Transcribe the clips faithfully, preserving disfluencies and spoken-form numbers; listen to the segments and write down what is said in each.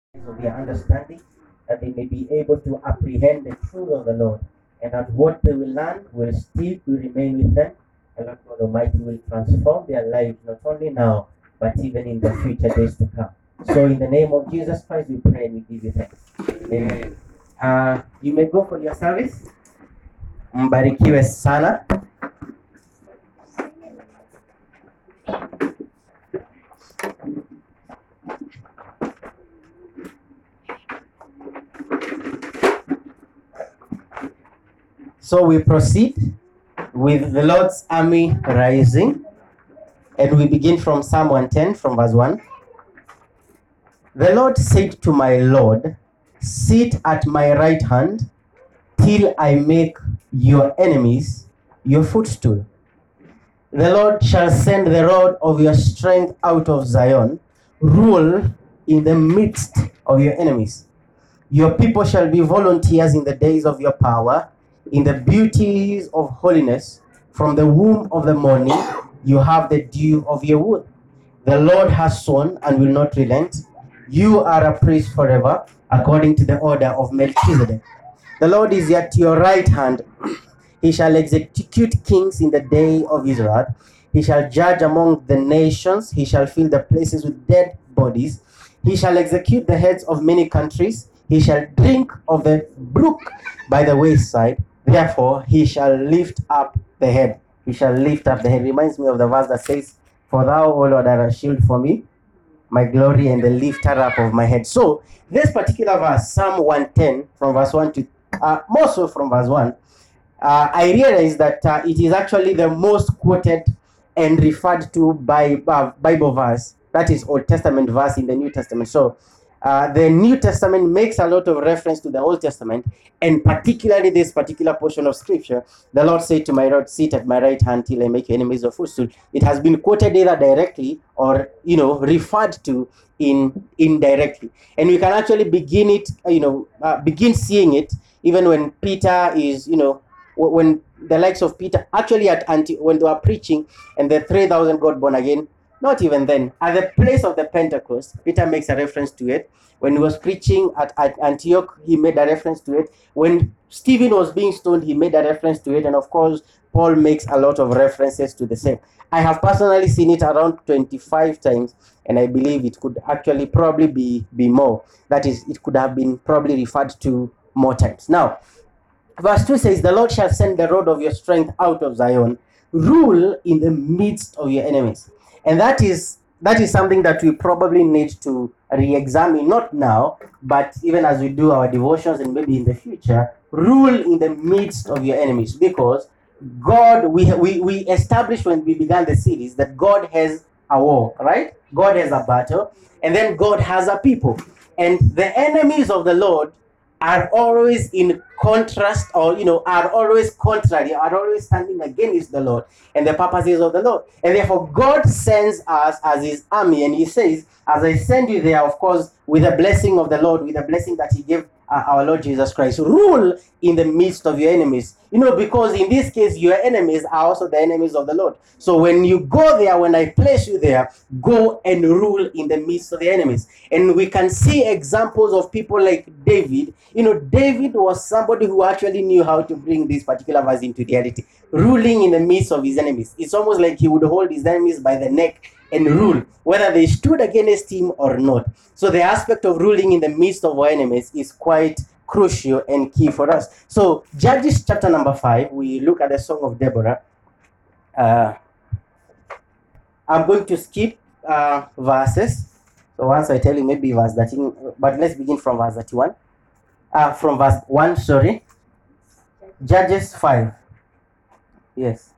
of their understanding, that they may be able to apprehend the truth of the Lord, and that what they will learn will stick, will remain with them, and that God Almighty will transform their lives not only now, but even in the future days to come. So, in the name of Jesus Christ, we pray and we give you thanks. Amen. Uh, you may go for your service. Mbarikiwe sana. So we proceed with the Lord's army rising, and we begin from Psalm one ten, from verse one. The Lord said to my Lord, sit at my right hand till I make your enemies your footstool. The Lord shall send the rod of your strength out of Zion, rule in the midst of your enemies. Your people shall be volunteers in the days of your power, in the beauties of holiness. From the womb of the morning, you have the dew of your wood. The Lord has sworn and will not relent. You are a priest forever, according to the order of Melchizedek. The Lord is at your right hand. He shall execute kings in the day of his wrath. He shall judge among the nations. He shall fill the places with dead bodies. He shall execute the heads of many countries. He shall drink of the brook by the wayside. Therefore, he shall lift up the head. He shall lift up the head. Reminds me of the verse that says, for thou, O Lord, art a shield for me, my glory and the lifter up of my head. So, this particular verse, Psalm one ten, from verse one to, uh, more so from verse one, uh, I realize that uh, it is actually the most quoted and referred to by uh, Bible verse, that is Old Testament verse in the New Testament. So, Uh, the New Testament makes a lot of reference to the Old Testament, and particularly this particular portion of Scripture. The Lord said to my Lord, sit at my right hand till I make your enemies your footstool. It has been quoted either directly or, you know, referred to in indirectly, and we can actually begin it, you know, uh, begin seeing it even when Peter is, you know, when the likes of Peter actually at Antioch, when they were preaching, and the three thousand got born again. Not even then. At the place of the Pentecost, Peter makes a reference to it. When he was preaching at, at Antioch, he made a reference to it. When Stephen was being stoned, he made a reference to it. And of course, Paul makes a lot of references to the same. I have personally seen it around twenty-five times, and I believe it could actually probably be, be more. That is, it could have been probably referred to more times. Now, verse two says, the Lord shall send the rod of your strength out of Zion, rule in the midst of your enemies. And that is that is something that we probably need to re-examine, not now, but even as we do our devotions and maybe in the future. Rule in the midst of your enemies, because God, we we we established when we began the series that God has a war, right? God has a battle, and then God has a people, and the enemies of the Lord are always in contrast, or you know, are always contrary, are always standing against the Lord and the purposes of the Lord. And therefore God sends us as his army, and he says, as I send you there, of course, with the blessing of the Lord, with the blessing that he gave uh, our Lord Jesus Christ, rule in the midst of your enemies. You know, because in this case, your enemies are also the enemies of the Lord. So when you go there, when I place you there, go and rule in the midst of the enemies. And we can see examples of people like David. You know, David was somebody who actually knew how to bring this particular verse into reality, ruling in the midst of his enemies. It's almost like he would hold his enemies by the neck and rule, whether they stood against him or not. So the aspect of ruling in the midst of our enemies is quite crucial and key for us. So Judges chapter number five, we look at the Song of Deborah. Uh, I'm going to skip uh, verses. So once I tell you maybe verse thirteen, but let's begin from verse thirty-one. Uh, from verse one, sorry. Judges five. Yes.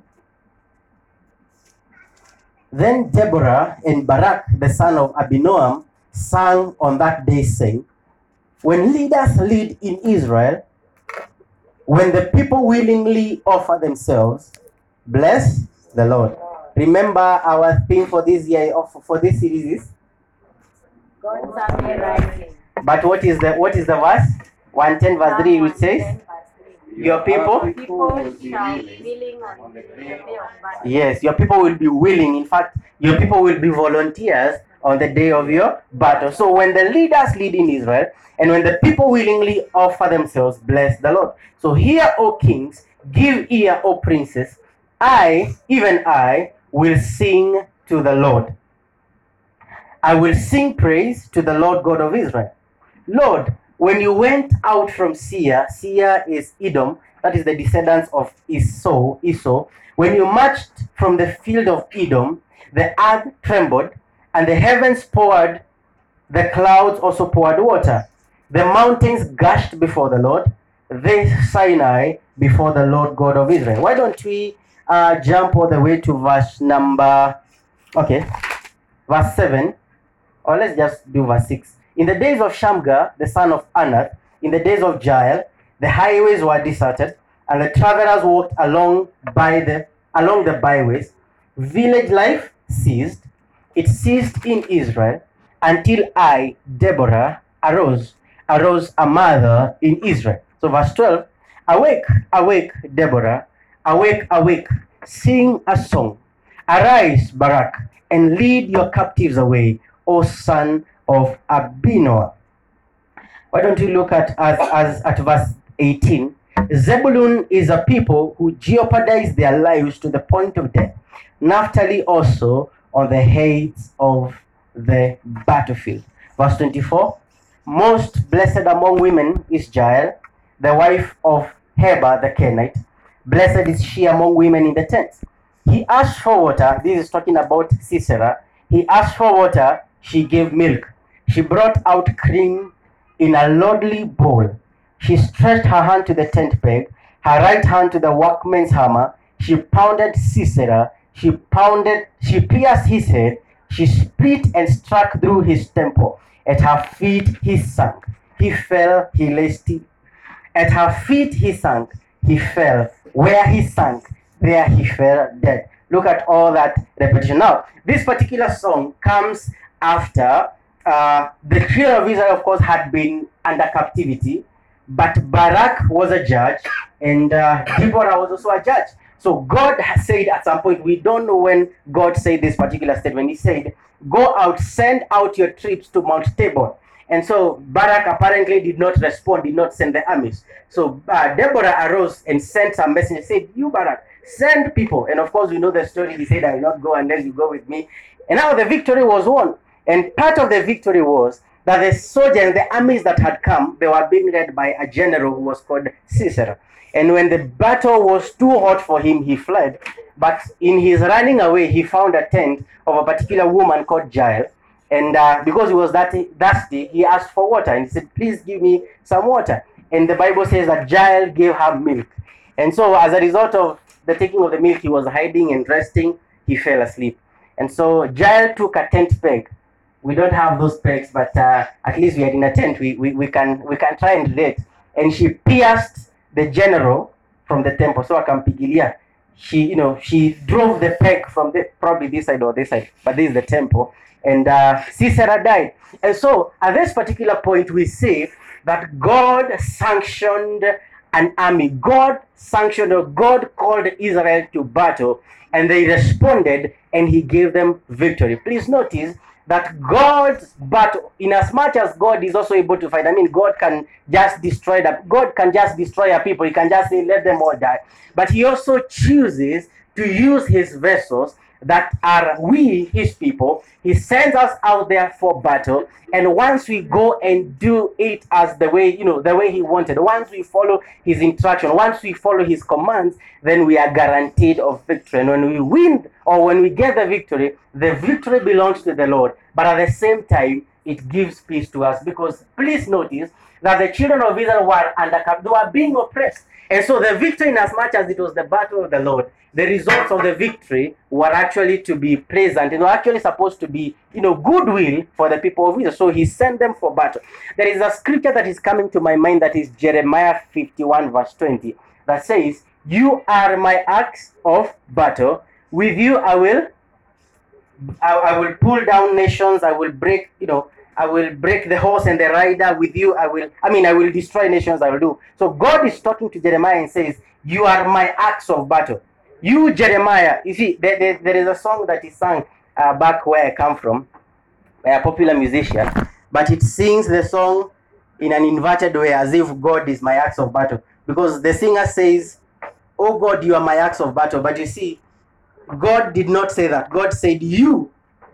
Then Deborah and Barak, the son of Abinoam, sang on that day, saying, when leaders lead in Israel, when the people willingly offer themselves, bless the Lord. Remember our theme for this year, for this series is God's army rising. But what is the what is the verse? one ten verse three, which says, your people? People shall be willing on the day of battle. Yes, your people will be willing. In fact, your people will be volunteers on the day of your battle. So when the leaders lead in Israel, and when the people willingly offer themselves, bless the Lord. So hear, O kings, give ear, O princes. I, even I, will sing to the Lord. I will sing praise to the Lord God of Israel. Lord, when you went out from Seir, Seir is Edom, that is the descendants of Esau, Esau. When you marched from the field of Edom, the earth trembled, and the heavens poured, the clouds also poured water. The mountains gushed before the Lord, the Sinai before the Lord God of Israel. Why don't we uh, jump all the way to verse number, okay, verse seven, or let's just do verse six. In the days of Shamgar, the son of Anath, in the days of Jael, the highways were deserted, and the travelers walked along by the along the byways. Village life ceased. It ceased in Israel until I, Deborah, arose, arose a mother in Israel. So verse twelve, awake, awake, Deborah, awake, awake, sing a song. Arise, Barak, and lead your captives away, O son of Abinoam. Why don't you look at as, as at verse eighteen? Zebulun is a people who jeopardize their lives to the point of death. Naphtali also on the heights of the battlefield. Verse twenty-four, most blessed among women is Jael, the wife of Heber the Kenite. Blessed is she among women in the tents. He asked for water. This is talking about Sisera. He asked for water. She gave milk. She brought out cream in a lordly bowl. She stretched her hand to the tent peg, her right hand to the workman's hammer. She pounded Sisera. She pounded, she pierced his head. She split and struck through his temple. At her feet he sank. He fell, he lay still. At her feet he sank. He fell. Where he sank, there he fell dead. Look at all that repetition. Now, this particular song comes after uh, the children of Israel, of course, had been under captivity, but Barak was a judge, and uh, Deborah was also a judge. So God has said at some point, we don't know when God said this particular statement. He said, go out, send out your troops to Mount Tabor. And so Barak apparently did not respond, did not send the armies. So uh, Deborah arose and sent some message, said, you Barak, send people. And of course, we know the story. He said, I will not go unless you go with me. And now the victory was won. And part of the victory was that the soldiers, the armies that had come, they were being led by a general who was called Sisera. And when the battle was too hot for him, he fled. But in his running away, he found a tent of a particular woman called Jael. And uh, because he was that thirsty, he asked for water. And he said, please give me some water. And the Bible says that Jael gave her milk. And so as a result of the taking of the milk, he was hiding and resting. He fell asleep. And so Jael took a tent peg. We don't have those pegs, but uh, at least we are in a tent. We, we, we, can, we can try and relate. And she pierced the general from the temple. So akampigilia. She, you know, she drove the peg from the, probably this side or this side, but this is the temple. And uh, Sisera died. And so at this particular point, we see that God sanctioned an army. God sanctioned, or God called Israel to battle, and they responded, and he gave them victory. Please notice that God's battle, in as much as God is also able to fight, I mean, God can just destroy them. God can just destroy a people. He can just say, let them all die. But he also chooses to use his vessels that are we, his people. He sends us out there for battle, and once we go and do it as the way, you know, the way he wanted, once we follow his instruction, once we follow his commands, then we are guaranteed of victory. And when we win, or when we get the victory, the victory belongs to the Lord, but at the same time, it gives peace to us. Because please notice that the children of Israel were under, they were being oppressed. And so the victory, in as much as it was the battle of the Lord, the results of the victory were actually to be pleasant. It was actually supposed to be, you know, goodwill for the people of Israel. So he sent them for battle. There is a scripture that is coming to my mind, that is Jeremiah fifty-one verse twenty, that says, you are my axe of battle. With you I will, I, I will pull down nations. I will break, you know, I will break the horse and the rider. With you I will, I mean, I will destroy nations. I will do. So God is talking to Jeremiah and says, you are my axe of battle. You, Jeremiah, you see, there, there, there is a song that is sung uh, back where I come from. by a popular musician, but it sings the song in an inverted way, as if God is my axe of battle. Because the singer says, "Oh God, you are my axe of battle." But you see, God did not say that. God said, "You,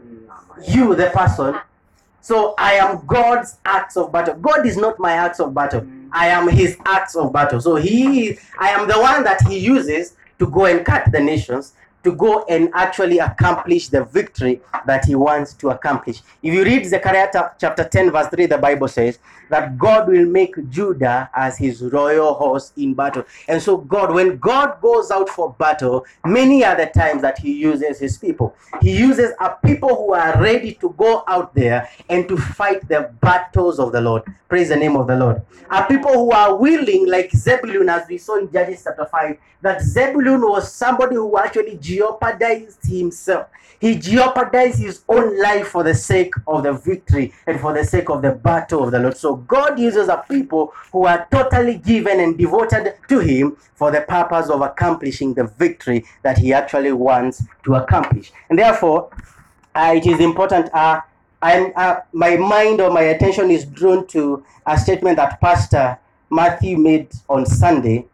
you, the person." So I am God's axe of battle. God is not my axe of battle. I am his axe of battle. So he, I am the one that he uses to go and cut the nations, to go and actually accomplish the victory that he wants to accomplish. If you read Zechariah chapter ten, verse three, the Bible says that God will make Judah as his royal horse in battle. And so God, when God goes out for battle, many are the times that he uses his people. He uses a people who are ready to go out there and to fight the battles of the Lord. Praise the name of the Lord. A people who are willing, like Zebulun, as we saw in Judges chapter five, that Zebulun was somebody who actually jeopardized himself. He jeopardized his own life for the sake of the victory and for the sake of the battle of the Lord. So God uses a people who are totally given and devoted to him for the purpose of accomplishing the victory that he actually wants to accomplish. And therefore, uh, it is important. Uh, I'm, uh, my mind or my attention is drawn to a statement that Pastor Matthew made on Sunday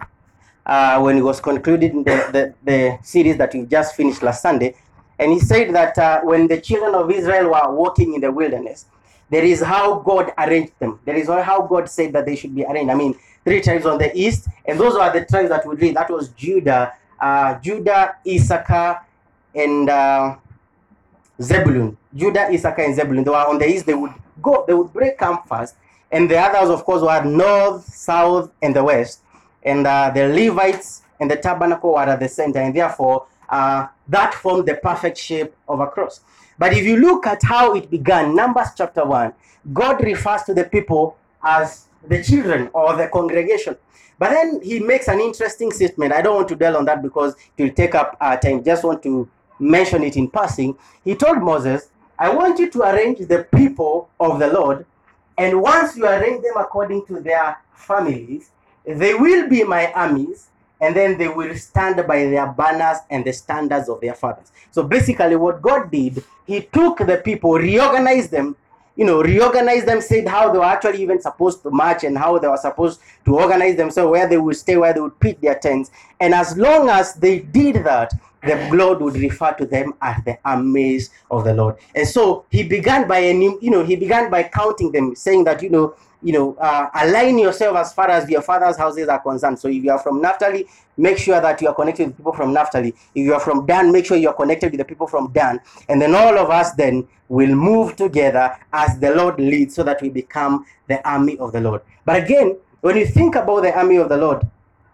uh, when he was concluding the, the, the series that we just finished last Sunday. And he said that uh, when the children of Israel were walking in the wilderness, there is how God arranged them. There is how God said that they should be arranged. I mean, three tribes on the east, and those are the tribes that we read. That was Judah, uh, Judah, Issachar, and uh, Zebulun. Judah, Issachar, and Zebulun. They were on the east. They would go. They would break camp first, and the others, of course, were north, south, and the west. And uh, the Levites and the tabernacle were at the center, and therefore uh, that formed the perfect shape of a cross. But if you look at how it began, Numbers chapter one, God refers to the people as the children or the congregation. But then he makes an interesting statement. I don't want to dwell on that because it will take up our time. Just want to mention it in passing. He told Moses, I want you to arrange the people of the Lord, and once you arrange them according to their families, they will be my armies, and then they will stand by their banners and the standards of their fathers. So basically what God did, he took the people, reorganized them, you know, reorganized them, said how they were actually even supposed to march and how they were supposed to organize themselves, where they would stay, where they would pitch their tents. And as long as they did that, the Lord would refer to them as the armies of the Lord. And so he began by, you know, he began by counting them, saying that, you know, you know, uh, align yourself as far as your father's houses are concerned. So if you are from Naphtali, make sure that you are connected with people from Naphtali. If you are from Dan, make sure you are connected with the people from Dan. And then all of us then will move together as the Lord leads so that we become the army of the Lord. But again, when you think about the army of the Lord,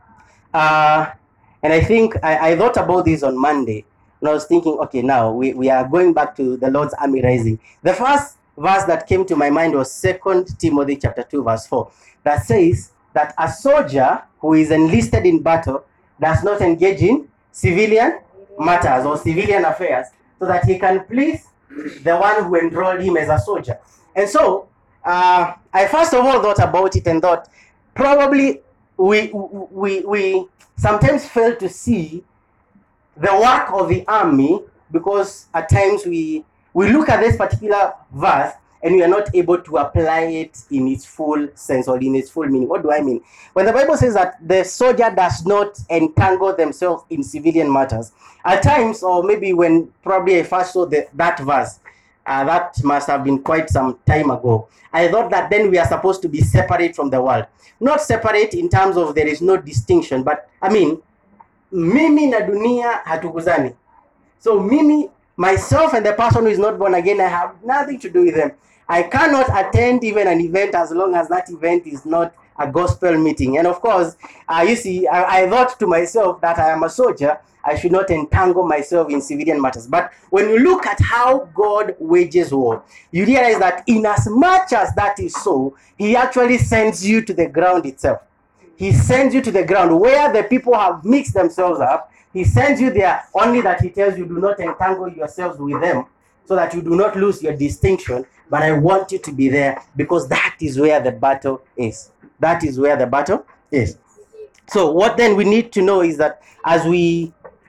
uh, and I think I, I thought about this on Monday, and I was thinking, okay, now we, we are going back to the Lord's army rising. The first verse that came to my mind was Second Timothy chapter two, verse four, that says that a soldier who is enlisted in battle does not engage in civilian matters or civilian affairs, so that he can please the one who enrolled him as a soldier. And so uh, I first of all thought about it and thought probably we we we sometimes fail to see the work of the army, because at times we we look at this particular verse and we are not able to apply it in its full sense or in its full meaning. What do I mean? When the Bible says that the soldier does not entangle themselves in civilian matters, at times, or maybe when probably I first saw the, that verse, uh, that must have been quite some time ago, I thought that then we are supposed to be separate from the world. Not separate in terms of there is no distinction, but I mean, mimi na dunia hatukuzani. So mimi, myself and the person who is not born again, I have nothing to do with them. I cannot attend even an event as long as that event is not a gospel meeting. And of course, uh, you see, I, I thought to myself that I am a soldier. I should not entangle myself in civilian matters. But when you look at how God wages war, you realize that in as much as that is so, he actually sends you to the ground itself. He sends you to the ground where the people have mixed themselves up. He sends you there only that he tells you do not entangle yourselves with them, so that you do not lose your distinction. But I want you to be there because that is where the battle is. That is where the battle is. So what then we need to know is that as we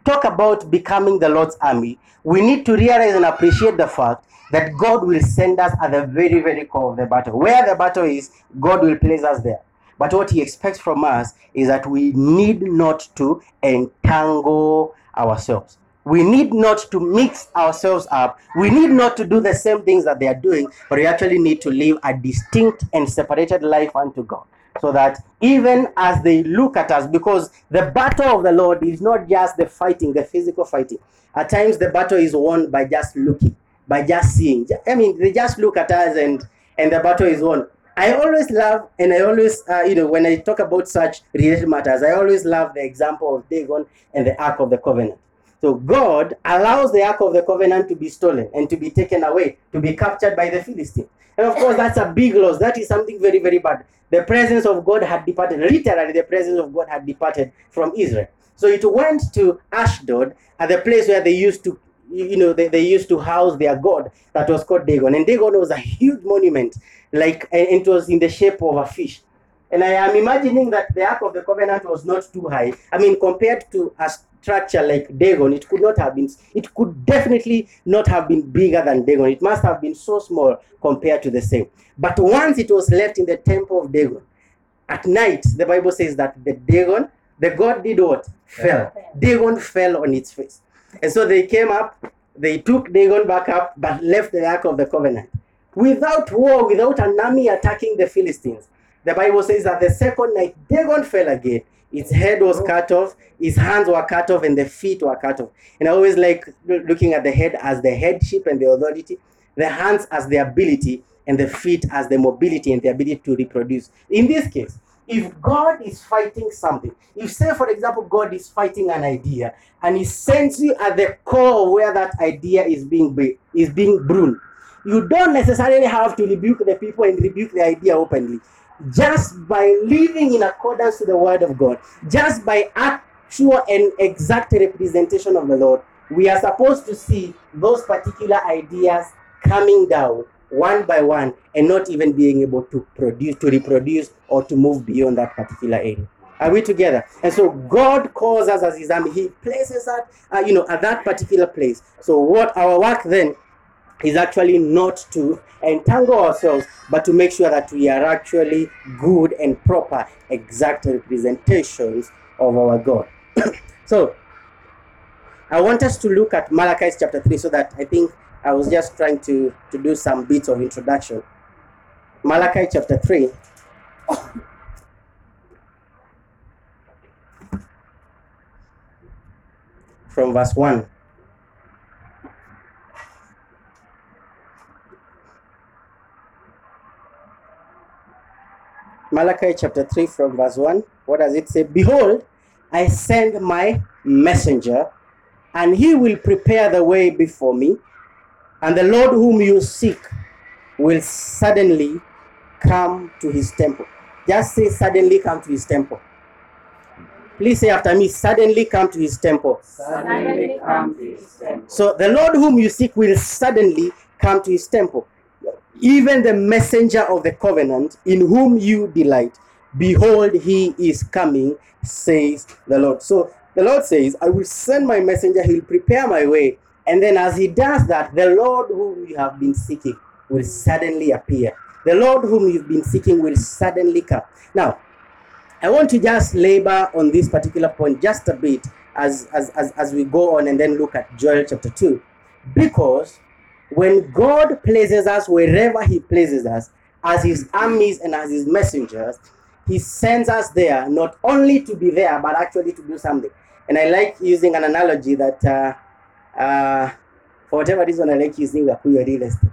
talk about becoming the Lord's army, we need to realize and appreciate the fact that God will send us at the very, very core of the battle. Where the battle is, God will place us there. But what he expects from us is that we need not to entangle ourselves. We need not to mix ourselves up. We need not to do the same things that they are doing, but we actually need to live a distinct and separated life unto God. So that even as they look at us, because the battle of the Lord is not just the fighting, the physical fighting. At times the battle is won by just looking, by just seeing. I mean, they just look at us and, and the battle is won. I always love, and I always, uh, you know, when I talk about such related matters, I always love the example of Dagon and the Ark of the Covenant. So God allows the Ark of the Covenant to be stolen and to be taken away, to be captured by the Philistines. And of course, that's a big loss. That is something very, very bad. The presence of God had departed. Literally, the presence of God had departed from Israel. So it went to Ashdod, at the place where they used to, you know, they, they used to house their god that was called Dagon. And Dagon was a huge monument, like, and it was in the shape of a fish. And I am imagining that the Ark of the Covenant was not too high. I mean, compared to a structure like Dagon, it could not have been, it could definitely not have been bigger than Dagon. It must have been so small compared to the same. But once it was left in the temple of Dagon, at night, the Bible says that the Dagon, the god did what? Fell. Dagon fell on its face. And so they came up, they took Dagon back up, but left the Ark of the Covenant. Without war, without an army attacking the Philistines. The Bible says that the second night, Dagon fell again. Its head was cut off, his hands were cut off, and the feet were cut off. And I always like looking at the head as the headship and the authority, the hands as the ability, and the feet as the mobility and the ability to reproduce. In this case, if God is fighting something, if say for example, God is fighting an idea, and he sends you at the core of where that idea is being, is being brewed, you don't necessarily have to rebuke the people and rebuke the idea openly. Just by living in accordance to the word of God, just by actual and exact representation of the Lord, we are supposed to see those particular ideas coming down one by one and not even being able to produce, to reproduce, or to move beyond that particular area. Are we together? And so God calls us as his army. He places us, uh, you know, at that particular place. So what our work then is actually not to entangle ourselves, but to make sure that we are actually good and proper, exact representations of our God. So, I want us to look at Malachi chapter three, so that I think I was just trying to, to do some bits of introduction. Malachi chapter three. From verse one. Malachi chapter three from verse one. What does it say? Behold, I send my messenger, and he will prepare the way before me, and the Lord whom you seek will suddenly come to his temple. Just say suddenly come to his temple. Please say after me, suddenly come to his temple. Suddenly come to his temple. So the Lord whom you seek will suddenly come to his temple. Even the messenger of the covenant in whom you delight, behold, he is coming, says the Lord. So the Lord says, I will send my messenger, he will prepare my way. And then as he does that, the Lord whom you have been seeking will suddenly appear. The Lord whom you've been seeking will suddenly come. Now, I want to just labor on this particular point just a bit as, as, as, as we go on and then look at Joel chapter two. Because when God places us wherever he places us, as his armies and as his messengers, he sends us there not only to be there, but actually to do something. And I like using an analogy that, uh, uh, for whatever reason, I like using the real estate.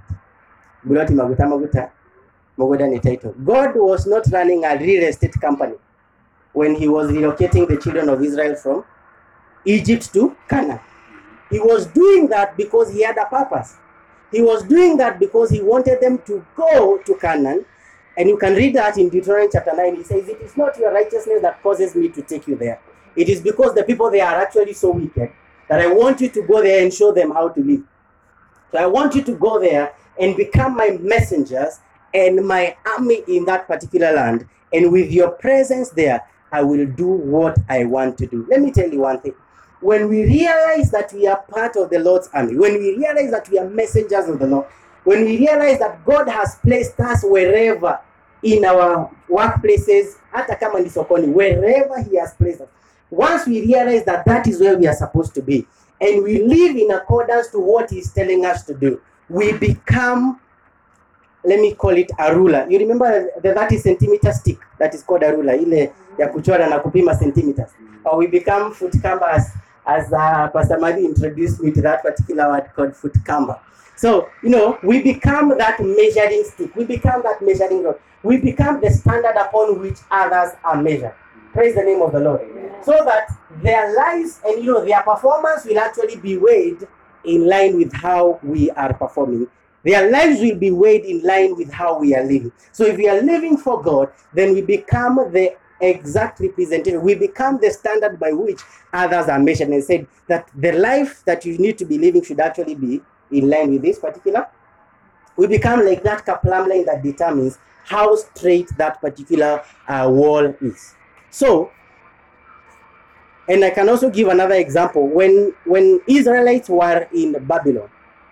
God was not running a real estate company when he was relocating the children of Israel from Egypt to Canaan. He was doing that because he had a purpose. He was doing that because he wanted them to go to Canaan. And you can read that in Deuteronomy chapter nine. He says, it is not your righteousness that causes me to take you there. It is because the people there are actually so wicked that I want you to go there and show them how to live. So I want you to go there and become my messengers and my army in that particular land. And with your presence there, I will do what I want to do. Let me tell you one thing. when we realize that we are part of the Lord's army, when we realize that we are messengers of the Lord, when we realize that God has placed us wherever in our workplaces, hata kama ni sokoni, wherever he has placed us, once we realize that that is where we are supposed to be, and we live in accordance to what he's telling us to do, we become, let me call it a ruler. You remember the thirty centimeter stick that is called a ruler, ile ya kuchora na kupima centimeters. Or we become foot kamba, as, as uh, Pastor Madi introduced me to that particular word called foot kamba. So, you know, we become that measuring stick. We become that measuring rod. We become the standard upon which others are measured. Praise the name of the Lord. Amen. So that their lives and, you know, their performance will actually be weighed in line with how we are performing. Their lives will be weighed in line with how we are living. So if we are living for God, then we become the exact representation. We become the standard by which others are measured, and said that the life that you need to be living should actually be in line with this particular. We become like that plumb line that determines how straight that particular uh, wall is. So, and I can also give another example. When, when Israelites were in Babylon,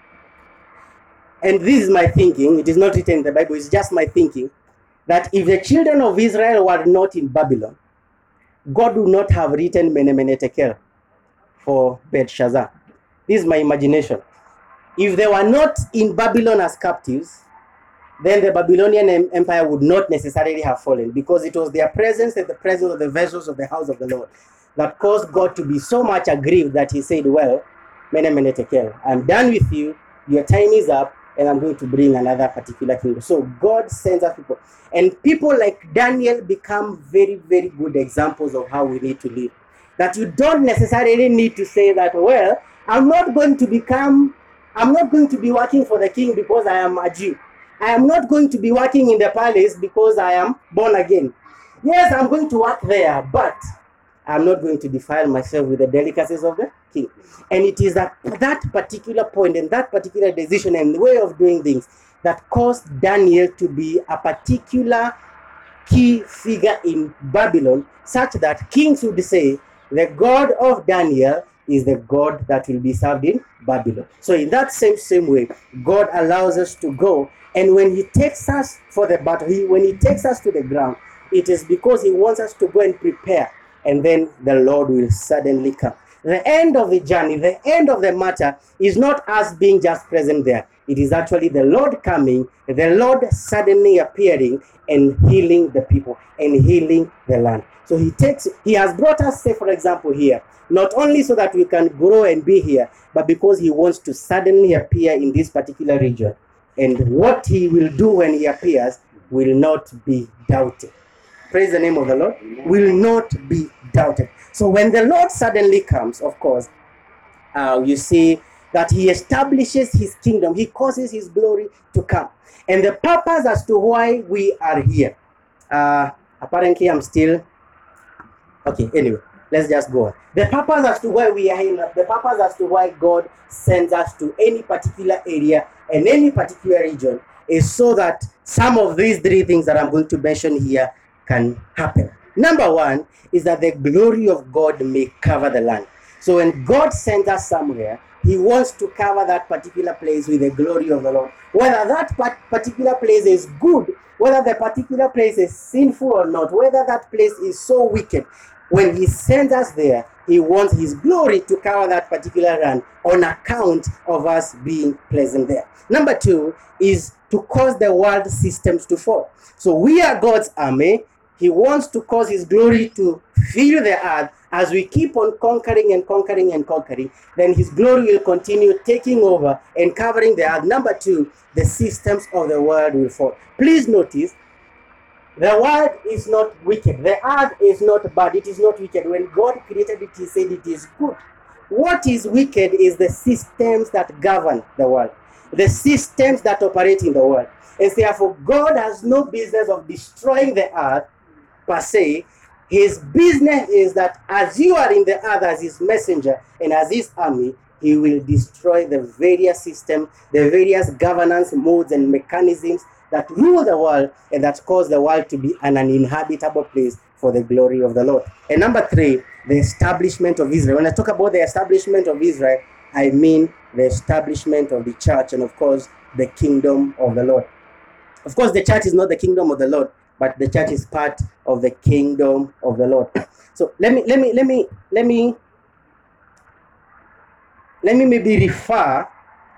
and this is my thinking, it is not written in the Bible, it's just my thinking, that if the children of Israel were not in Babylon, God would not have written Mene Mene Tekel for Belshazzar. This is my imagination. If they were not in Babylon as captives, then the Babylonian Empire would not necessarily have fallen, because it was their presence and the presence of the vessels of the house of the Lord that caused God to be so much aggrieved that he said, well, Mene Mene Tekel, I'm done with you, your time is up, and I'm going to bring another particular kingdom. So God sends us people. And people like Daniel become very, very good examples of how we need to live. That you don't necessarily need to say that, well, I'm not going to become, I'm not going to be working for the king because I am a Jew. I am not going to be working in the palace because I am born again. Yes, I'm going to work there, but I'm not going to defile myself with the delicacies of the king. And it is at that particular point and that particular decision and way of doing things that caused Daniel to be a particular key figure in Babylon, such that kings would say, the God of Daniel is the God that will be served in Babylon. So in that same same way, God allows us to go, and when he takes us for the battle, he, when he takes us to the ground, it is because he wants us to go and prepare, and then the Lord will suddenly come. The end of the journey, the end of the matter is not us being just present there. It is actually the Lord coming, the Lord suddenly appearing and healing the people and healing the land. So he takes, he has brought us, say for example here, not only so that we can grow and be here, but because he wants to suddenly appear in this particular region. And what he will do when he appears will not be doubted. Praise the name of the Lord. Will not be doubted. So when the Lord suddenly comes, of course, uh, you see that he establishes his kingdom. He causes his glory to come. And the purpose as to why we are here. Uh, apparently, I'm still... Okay, anyway, let's just go on. The purpose as to why we are here, the purpose as to why God sends us to any particular area and any particular region is so that some of these three things that I'm going to mention here can happen. Number one is that the glory of God may cover the land. So when God sends us somewhere, he wants to cover that particular place with the glory of the Lord. Whether that particular place is good, whether the particular place is sinful or not, whether that place is so wicked, when he sends us there, he wants his glory to cover that particular land on account of us being present there. Number two is to cause the world systems to fall. So we are God's army. He wants to cause his glory to fill the earth. As we keep on conquering and conquering and conquering, then his glory will continue taking over and covering the earth. Number two, the systems of the world will fall. Please notice, the world is not wicked. The earth is not bad. It is not wicked. When God created it, he said it is good. What is wicked is the systems that govern the world, the systems that operate in the world. And therefore, God has no business of destroying the earth per se. His business is that as you are in the earth as his messenger and as his army, he will destroy the various systems, the various governance modes and mechanisms that rule the world and that cause the world to be an uninhabitable place for the glory of the Lord. And number three, the establishment of Israel. When I talk about the establishment of Israel, I mean the establishment of the church and, of course, the kingdom of the Lord. Of course, the church is not the kingdom of the Lord, but the church is part of the kingdom of the Lord. So let me let me let me let me let me maybe refer.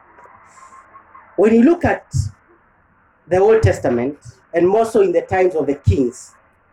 When you look at the Old Testament, and more so in the times of the kings,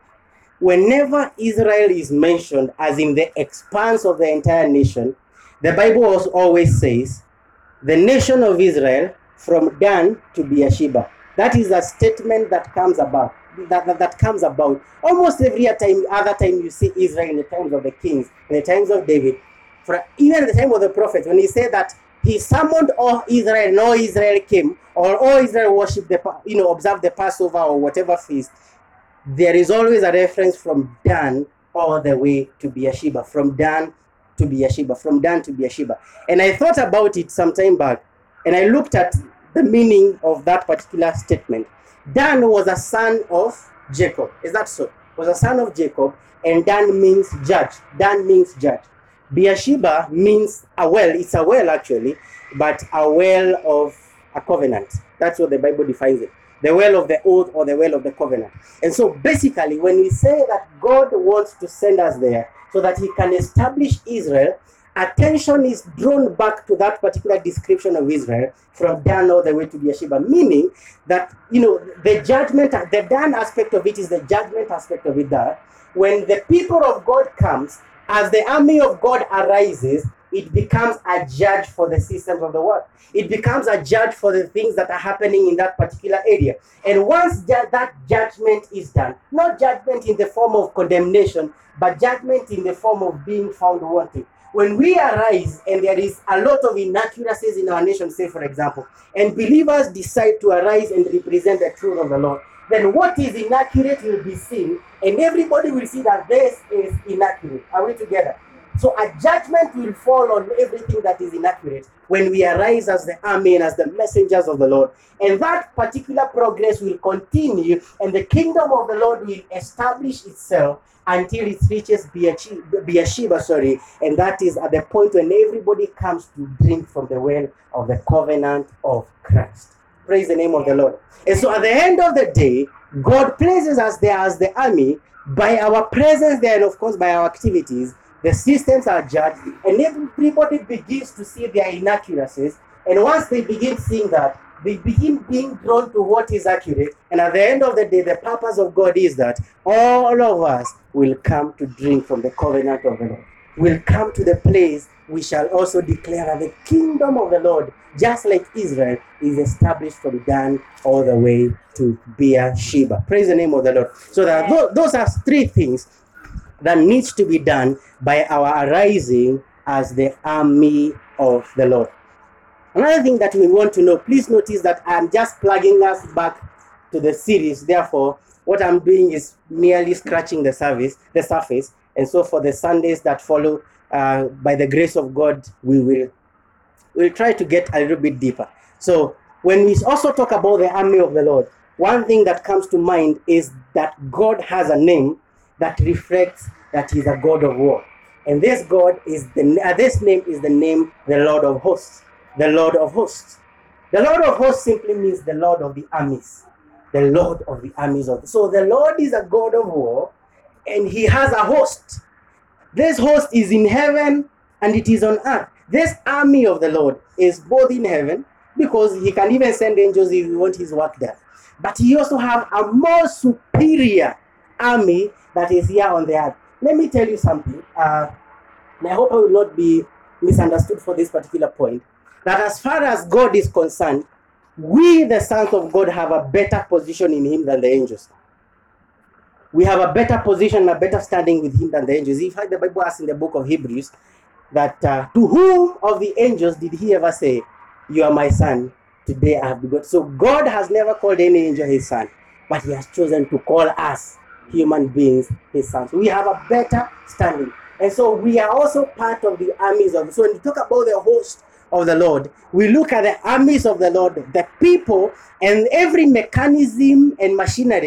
whenever Israel is mentioned as in the expanse of the entire nation, the Bible also always says, the nation of Israel from Dan to Beersheba. That is a statement that comes about, that, that, that comes about almost every time, other time you see Israel in the times of the kings, in the times of David, for even in the time of the prophets, when he said that he summoned all Israel, and all Israel came, or all Israel worshipped the, you know, observed the Passover or whatever feast, there is always a reference from Dan all the way to Beersheba, from Dan to Beersheba, from Dan to Beersheba. And I thought about it some time back, and I looked at the meaning of that particular statement. Dan was a son of Jacob. Is that so? Was a son of Jacob, and Dan means judge. Dan means judge. Beersheba means a well. It's a well actually, but a well of a covenant. That's what the Bible defines it. The well of the oath or the well of the covenant. And so basically, when we say that God wants to send us there so that he can establish Israel, attention is drawn back to that particular description of Israel from Dan all the way to Beersheba, meaning that, you know, the judgment, the Dan aspect of it is the judgment aspect of it there. When the people of God comes, as the army of God arises, it becomes a judge for the systems of the world. It becomes a judge for the things that are happening in that particular area. And once ju- that judgment is done, not judgment in the form of condemnation, but judgment in the form of being found wanting. When we arise and there is a lot of inaccuracies in our nation, say for example, and believers decide to arise and represent the truth of the Lord, then what is inaccurate will be seen, and everybody will see that this is inaccurate. Are we together? So a judgment will fall on everything that is inaccurate when we arise as the army and as the messengers of the Lord. And that particular progress will continue, and the kingdom of the Lord will establish itself until it reaches Beersheba, Beersheba, sorry, and that is at the point when everybody comes to drink from the well of the covenant of Christ. Praise the name of the Lord. And so at the end of the day, God places us there as the army. By our presence there, and of course by our activities, the systems are judged, and everybody begins to see their inaccuracies. And once they begin seeing that, they begin being drawn to what is accurate. And at the end of the day, the purpose of God is that all of us will come to drink from the covenant of the Lord. We'll come to the place we shall also declare that the kingdom of the Lord, just like Israel, is established from Dan all the way to Beersheba. Praise the name of the Lord. So that th- those are three things that needs to be done by our arising as the army of the Lord. Another thing that we want to know, please notice that I'm just plugging us back to the series. Therefore, what I'm doing is merely scratching the surface, the surface. And so for the Sundays that follow, uh, by the grace of God, we will we'll try to get a little bit deeper. So when we also talk about the army of the Lord, one thing that comes to mind is that God has a name that reflects that he's a God of war. And this God is the uh, this name is the name the Lord of hosts. The Lord of hosts. The Lord of hosts simply means the Lord of the armies. The Lord of the armies of the, so the Lord is a God of war, and he has a host. This host is in heaven and it is on earth. This army of the Lord is both in heaven, because he can even send angels if he wants his work done. But he also has a more superior army that is here on the earth. Let me tell you something, uh, and I hope I will not be misunderstood for this particular point, that as far as God is concerned, we, the sons of God, have a better position in him than the angels. We have a better position, a better standing with him than the angels. In fact, the Bible asks in the book of Hebrews that uh, to whom of the angels did he ever say, "You are my son, today I have begotten"? So God has never called any angel his son, but he has chosen to call us human beings his sons. We have a better standing. And so we are also part of the armies of, so when you talk about the host of the Lord, we look at the armies of the Lord, the people, and every mechanism and machinery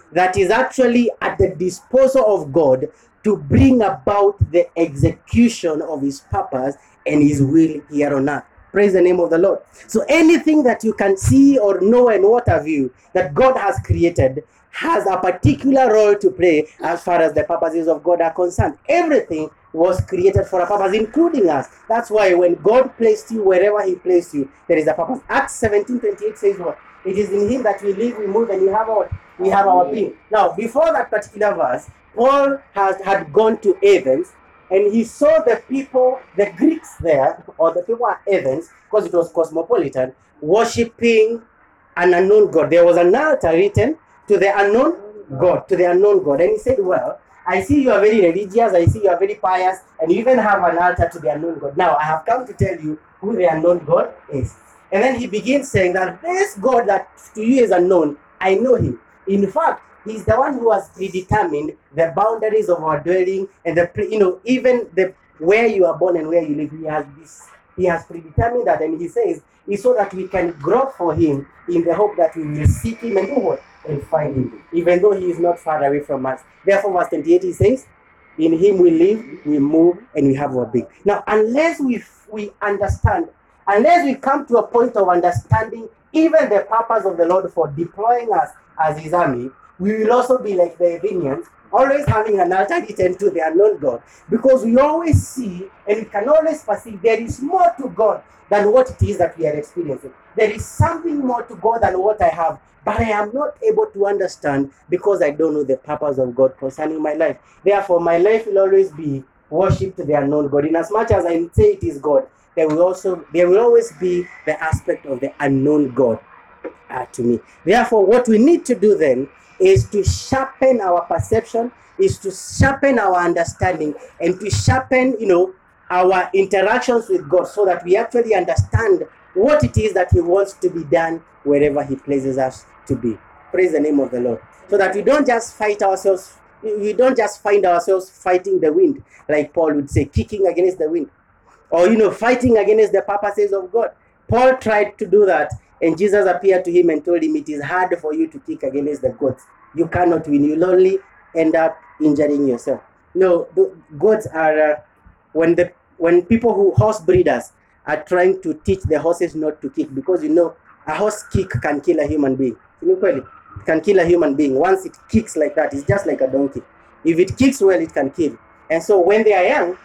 that is actually at the disposal of God to bring about the execution of his purpose and his will here on earth. Praise the name of the Lord. So anything that you can see or know and what have you that God has created has a particular role to play as far as the purposes of God are concerned. Everything was created for a purpose, including us. That's why when God placed you wherever he placed you, there is a purpose. Acts seventeen twenty-eight says what? It is in him that we live, we move, and we have our, we have our being. Now, before that particular verse, Paul has, had gone to Athens, and he saw the people, the Greeks there, or the people at Athens, because it was cosmopolitan, worshipping an unknown God. There was an altar written to the unknown God, to the unknown God. And he said, well, I see you are very religious, I see you are very pious, and you even have an altar to the unknown God. Now, I have come to tell you who the unknown God is. And then he begins saying that this God that to you is unknown, I know him. In fact, he's the one who has predetermined the boundaries of our dwelling and the, you know, even the where you are born and where you live. He has this, he has predetermined that, and he says it's so that we can grope for him in the hope that we will seek him and do what? And find him, even though he is not far away from us. Therefore, verse twenty-eight, he says, in him we live, we move, and we have our being. Now, unless we we understand, unless we come to a point of understanding even the purpose of the Lord for deploying us as his army, we will also be like the Athenians, always having an altar written to the unknown God, because we always see and we can always perceive there is more to God than what it is that we are experiencing. There is something more to God than what I have, but I am not able to understand because I don't know the purpose of God concerning my life. Therefore, my life will always be worship to the unknown God. In as much as I say it is God, there will also there will always be the aspect of the unknown God uh, to me. Therefore, what we need to do then is to sharpen our perception, is to sharpen our understanding, and to sharpen, you know, our interactions with God, so that we actually understand what it is that he wants to be done wherever he places us to be. Praise the name of the Lord. So that we don't just fight ourselves, we don't just find ourselves fighting the wind, like Paul would say, kicking against the wind, or, you know, fighting against the purposes of God. Paul tried to do that, and Jesus appeared to him and told him, it is hard for you to kick against the goats. You cannot win. You'll only end up injuring yourself. No, the goats are, uh, when the when people who, horse breeders, are trying to teach the horses not to kick, because, you know, a horse kick can kill a human being. It can kill a human being. Once it kicks like that, it's just like a donkey. If it kicks well, it can kill. And so when they are young,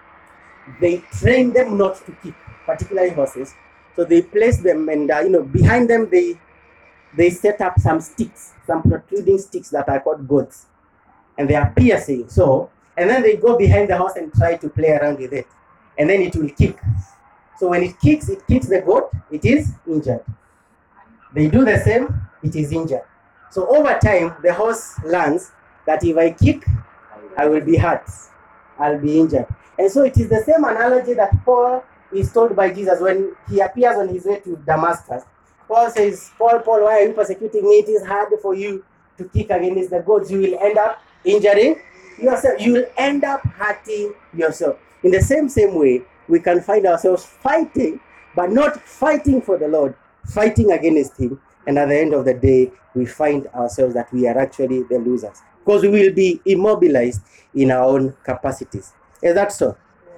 they train them not to kick, particularly horses. So they place them, and uh, you know, behind them they they set up some sticks, some protruding sticks that are called goads, and they are piercing. So, and then they go behind the horse and try to play around with it, and then it will kick. So when it kicks, it kicks the goat, it is injured. They do the same, it is injured. So over time, the horse learns that if I kick, I will be hurt, I'll be injured. And so it is the same analogy that Paul is told by Jesus when he appears on his way to Damascus. Paul says, Paul, Paul, why are you persecuting me? It is hard for you to kick against the goats. You will end up injuring yourself. You will end up hurting yourself. In the same, same way, we can find ourselves fighting, but not fighting for the Lord, fighting against him. And at the end of the day, we find ourselves that we are actually the losers, because we will be immobilized in our own capacities. Is that so?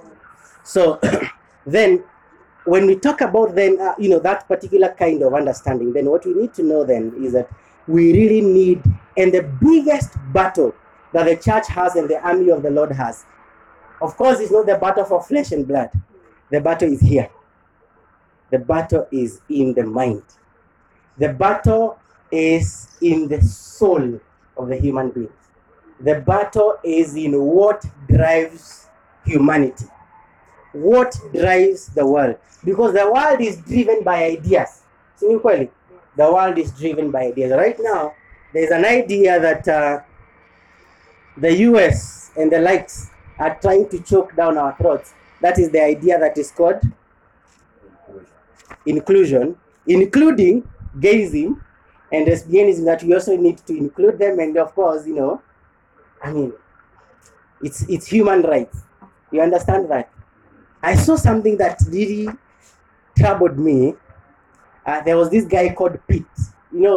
So then, when we talk about then, uh, you know, that particular kind of understanding, then what we need to know then is that we really need, and the biggest battle that the church has and the army of the Lord has, of course, it's not the battle for flesh and blood. The battle is here. The battle is in the mind. The battle is in the soul of the human being. The battle is in what drives humanity. What drives the world? Because the world is driven by ideas. The world is driven by ideas. Right now, there's an idea that uh, the U S and the likes are trying to choke down our throats. That is the idea that is called inclusion, including gayism and lesbianism, that we also need to include them. And of course, you know, I mean, it's it's human rights. You understand that? I saw something that really troubled me. Uh, there was this guy called Pete. You know,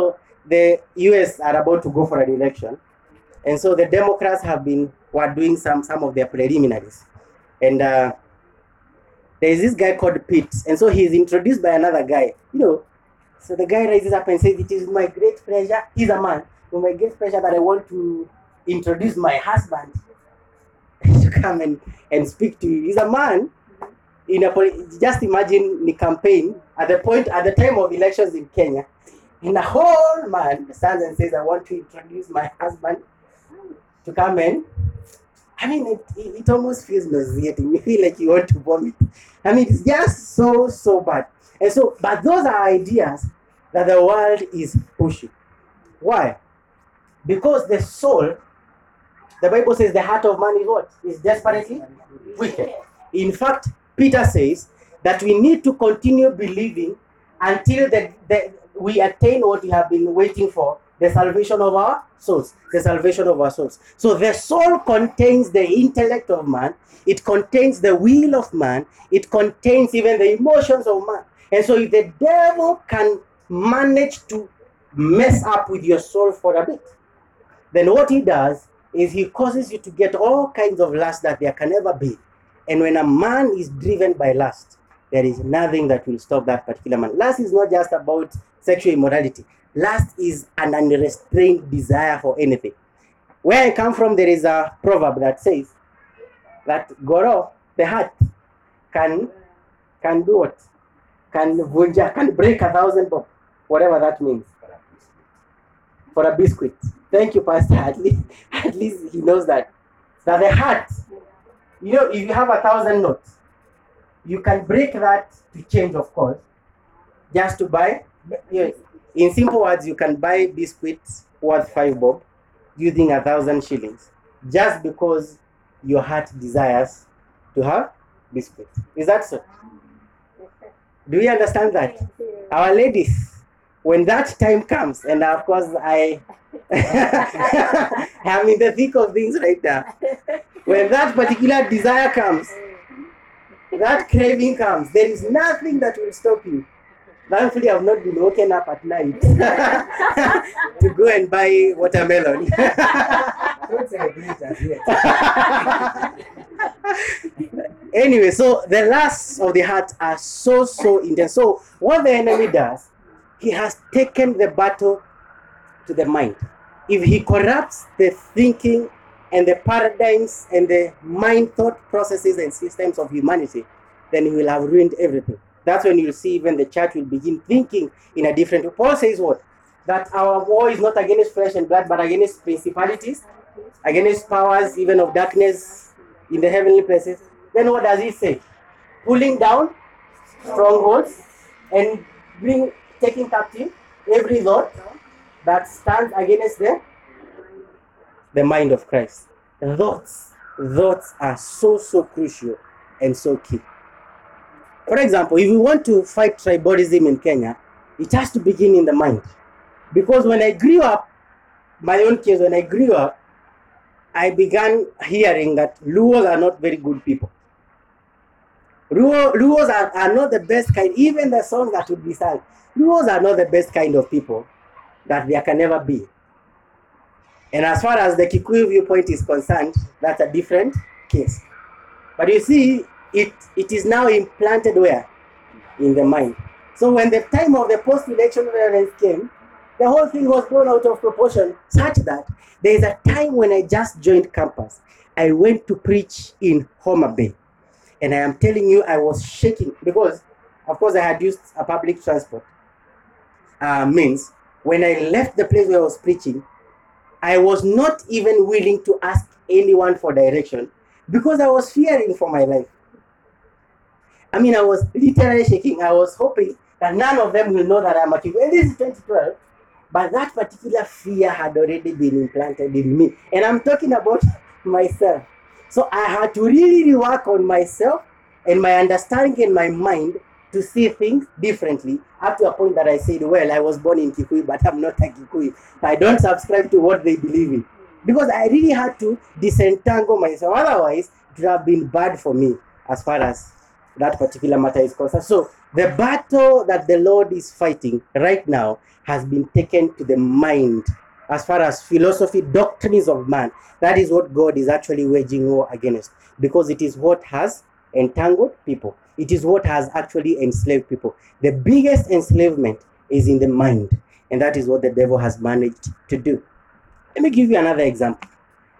the U S are about to go for an election, and so the Democrats have been were doing some some of their preliminaries, and uh, there is this guy called Pete, and so he's introduced by another guy, you know. So the guy raises up and says, "It is my great pleasure." He's a man. "With my great pleasure that I want to introduce my husband to come and, and speak to you." He's a man. In a just imagine the campaign at the point at the time of elections in Kenya, and the whole man stands and says, "I want to introduce my husband to come in." I mean, it, it, it almost feels nauseating. You feel like you want to vomit. I mean, it's just so so bad. And so, but those are ideas that the world is pushing. Why? Because the soul, the Bible says, the heart of man is what? Is desperately wicked. In fact, Peter says that we need to continue believing until the, the, we attain what we have been waiting for, the salvation of our souls. The salvation of our souls. So the soul contains the intellect of man. It contains the will of man. It contains even the emotions of man. And so if the devil can manage to mess up with your soul for a bit, then what he does is he causes you to get all kinds of lust that there can never be. And when a man is driven by lust, there is nothing that will stop that particular man. Lust is not just about sexual immorality. Lust is an unrestrained desire for anything. Where I come from, there is a proverb that says that Goro, the heart, can can do what? Can vunja, can break a thousand bob, whatever that means. For a biscuit. Thank you, Pastor. At least, at least he knows that. That the heart, you know, if you have a thousand notes, you can break that to change, of course, just to buy. You know, in simple words, you can buy biscuits worth five bob using a thousand shillings, just because your heart desires to have biscuits. Is that so? Do you understand that? Our ladies, when that time comes, and of course I am in the thick of things right now, when that particular desire comes, that craving comes, there is nothing that will stop you. Thankfully, I've not been woken up at night to go and buy watermelon. Don't celebrate as yet. Anyway, so the lusts of the heart are so, so intense. So what the enemy does, he has taken the battle to the mind. If he corrupts the thinking and the paradigms and the mind thought processes and systems of humanity, then he will have ruined everything. That's when you'll see even the church will begin thinking in a different way. Paul says what? That our war is not against flesh and blood, but against principalities, against powers even of darkness in the heavenly places. Then what does he say? Pulling down strongholds and bring taking captive every thought that stands against the, the mind of Christ. Thoughts, thoughts are so, so crucial and so key. For example, if we want to fight tribalism in Kenya, it has to begin in the mind. Because when I grew up, my own case, when I grew up, I began hearing that Luos are not very good people. Luo, Luos are, are not the best kind, even the songs that would be sung. Luos are not the best kind of people that there can never be. And as far as the Kikuyu viewpoint is concerned, that's a different case. But you see, it, it is now implanted where? In the mind. So when the time of the post-election violence came, the whole thing was blown out of proportion, such that there is a time when I just joined campus. I went to preach in Homa Bay. And I am telling you, I was shaking because, of course, I had used a public transport uh, means. When I left the place where I was preaching, I was not even willing to ask anyone for direction because I was fearing for my life. I mean, I was literally shaking. I was hoping that none of them will know that I'm a Kikuyu. And this is twenty twelve, but that particular fear had already been implanted in me. And I'm talking about myself. So I had to really work on myself and my understanding in my mind to see things differently, up to a point that I said, well, I was born in Kikuyu, but I'm not a Kikuyu. I don't subscribe to what they believe in. Because I really had to disentangle myself. Otherwise, it would have been bad for me as far as that particular matter is concerned. So the battle that the Lord is fighting right now has been taken to the mind. As far as philosophy, doctrines of man, that is what God is actually waging war against, because it is what has entangled people. It is what has actually enslaved people. The biggest enslavement is in the mind, and that is what the devil has managed to do. Let me give you another example.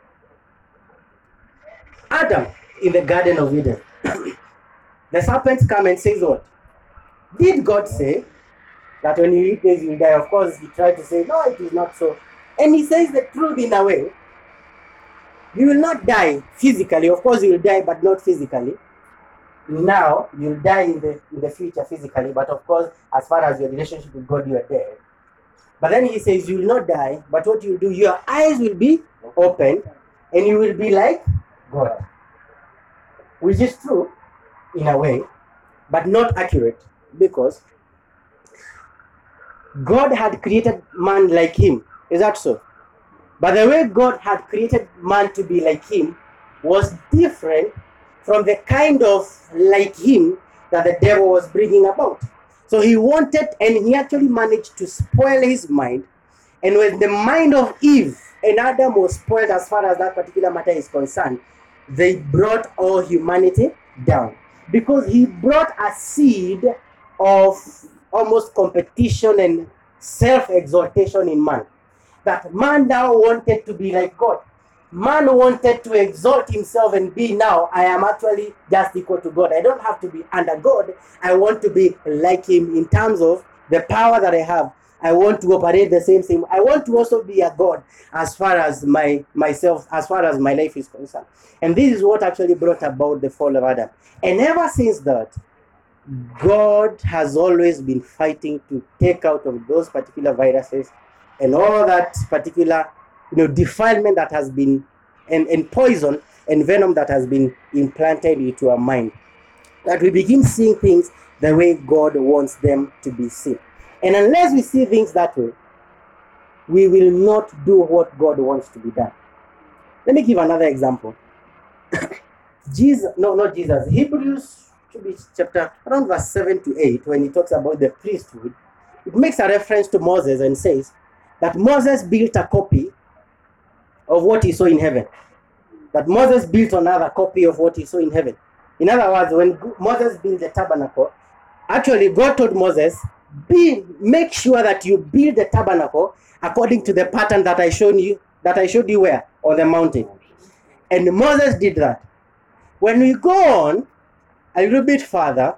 Adam in the Garden of Eden. The serpent comes and says what? Did God say that when you eat this you will die? Of course, he tried to say, no, it is not so. And he says the truth in a way. You will not die physically. Of course, you will die, but not physically. Now, you will die in the, in the future physically, but of course, as far as your relationship with God, you are dead. But then he says, you will not die, but what you will do, your eyes will be opened, and you will be like God. Which is true, in a way, but not accurate, because God had created man like him. Is that so? But the way God had created man to be like him was different from the kind of like him that the devil was bringing about. So he wanted, and he actually managed to spoil his mind. And when the mind of Eve and Adam was spoiled as far as that particular matter is concerned, they brought all humanity down. Because he brought a seed of almost competition and self-exaltation in man. That man now wanted to be like God. Man wanted to exalt himself and be now, I am actually just equal to God. I don't have to be under God. I want to be like him in terms of the power that I have. I want to operate the same thing. I want to also be a God as far as my myself, as far as my life is concerned. And this is what actually brought about the fall of Adam. And ever since that, God has always been fighting to take out of those particular viruses and all that particular, you know, defilement that has been, and, and poison and venom that has been implanted into our mind. That we begin seeing things the way God wants them to be seen. And unless we see things that way, we will not do what God wants to be done. Let me give another example. Jesus, no, not Jesus. Hebrews should be chapter around verse seven to eight, when he talks about the priesthood. It makes a reference to Moses and says that Moses built a copy of what he saw in heaven. That Moses built another copy of what he saw in heaven. In other words, when Moses built the tabernacle, actually God told Moses, be make sure that you build the tabernacle according to the pattern that I showed you, that I showed you where? On the mountain. And Moses did that. When we go on a little bit further,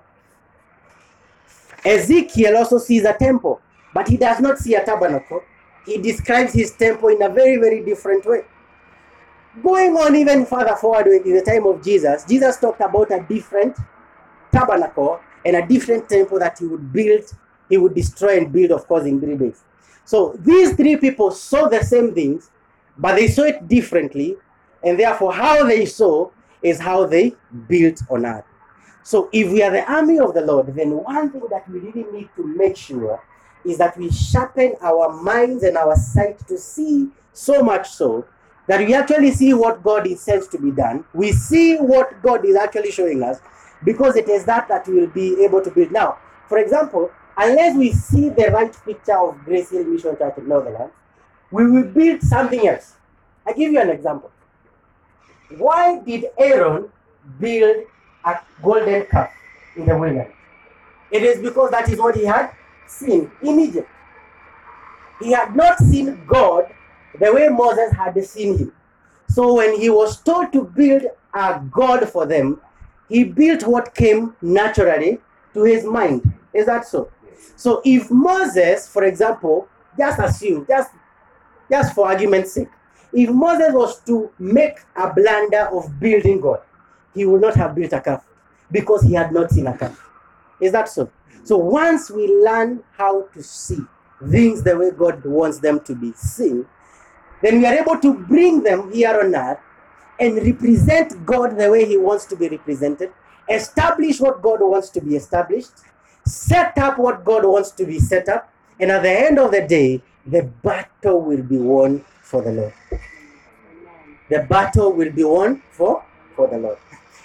Ezekiel also sees a temple, but he does not see a tabernacle. He describes his temple in a very, very different way. Going on even further forward in the time of Jesus, Jesus talked about a different tabernacle and a different temple that he would build, he would destroy and build, of course, in three days. So these three people saw the same things, but they saw it differently, and therefore how they saw is how they built on earth. So if we are the army of the Lord, then one thing that we really need to make sure is that we sharpen our minds and our sight to see, so much so that we actually see what God intends to be done. We see what God is actually showing us, because it is that that we will be able to build. Now, for example, unless we see the right picture of Grace Hill Mission Church in Netherlands, we will build something else. I give you an example. Why did Aaron build a golden calf in the wilderness? It is because that is what he had seen in Egypt. He had not seen God the way Moses had seen him. So when he was told to build a God for them, he built what came naturally to his mind. Is that so? So if Moses, for example, just assume, just, just for argument's sake, if Moses was to make a blunder of building God, he would not have built a calf, because he had not seen a calf. Is that so? So once we learn how to see things the way God wants them to be seen, then we are able to bring them here on earth and represent God the way he wants to be represented, establish what God wants to be established, set up what God wants to be set up, and at the end of the day, the battle will be won for the Lord. The battle will be won for, for the Lord.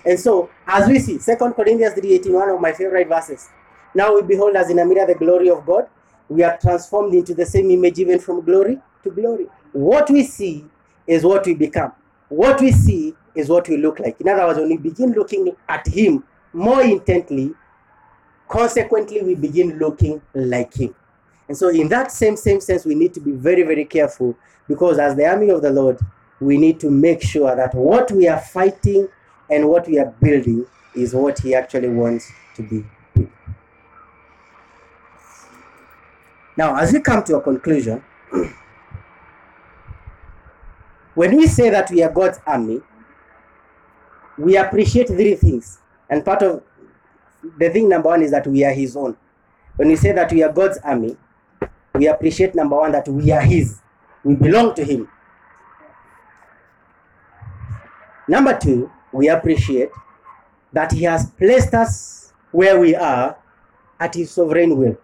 And so, as we see, Second Corinthians three eighteen, one of my favorite verses. Now we behold as in a mirror the glory of God. We are transformed into the same image, even from glory to glory. What we see is what we become. What we see is what we look like. In other words, when we begin looking at him more intently, consequently, we begin looking like him. And so in that same, same sense, we need to be very, very careful, because as the army of the Lord, we need to make sure that what we are fighting and what we are building is what he actually wants to be. Now, as we come to a conclusion, when we say that we are God's army, we appreciate three things. And part of the thing, number one, is that we are his own. When we say that we are God's army, we appreciate, number one, that we are his. We belong to him. Number two, we appreciate that he has placed us where we are at his sovereign will.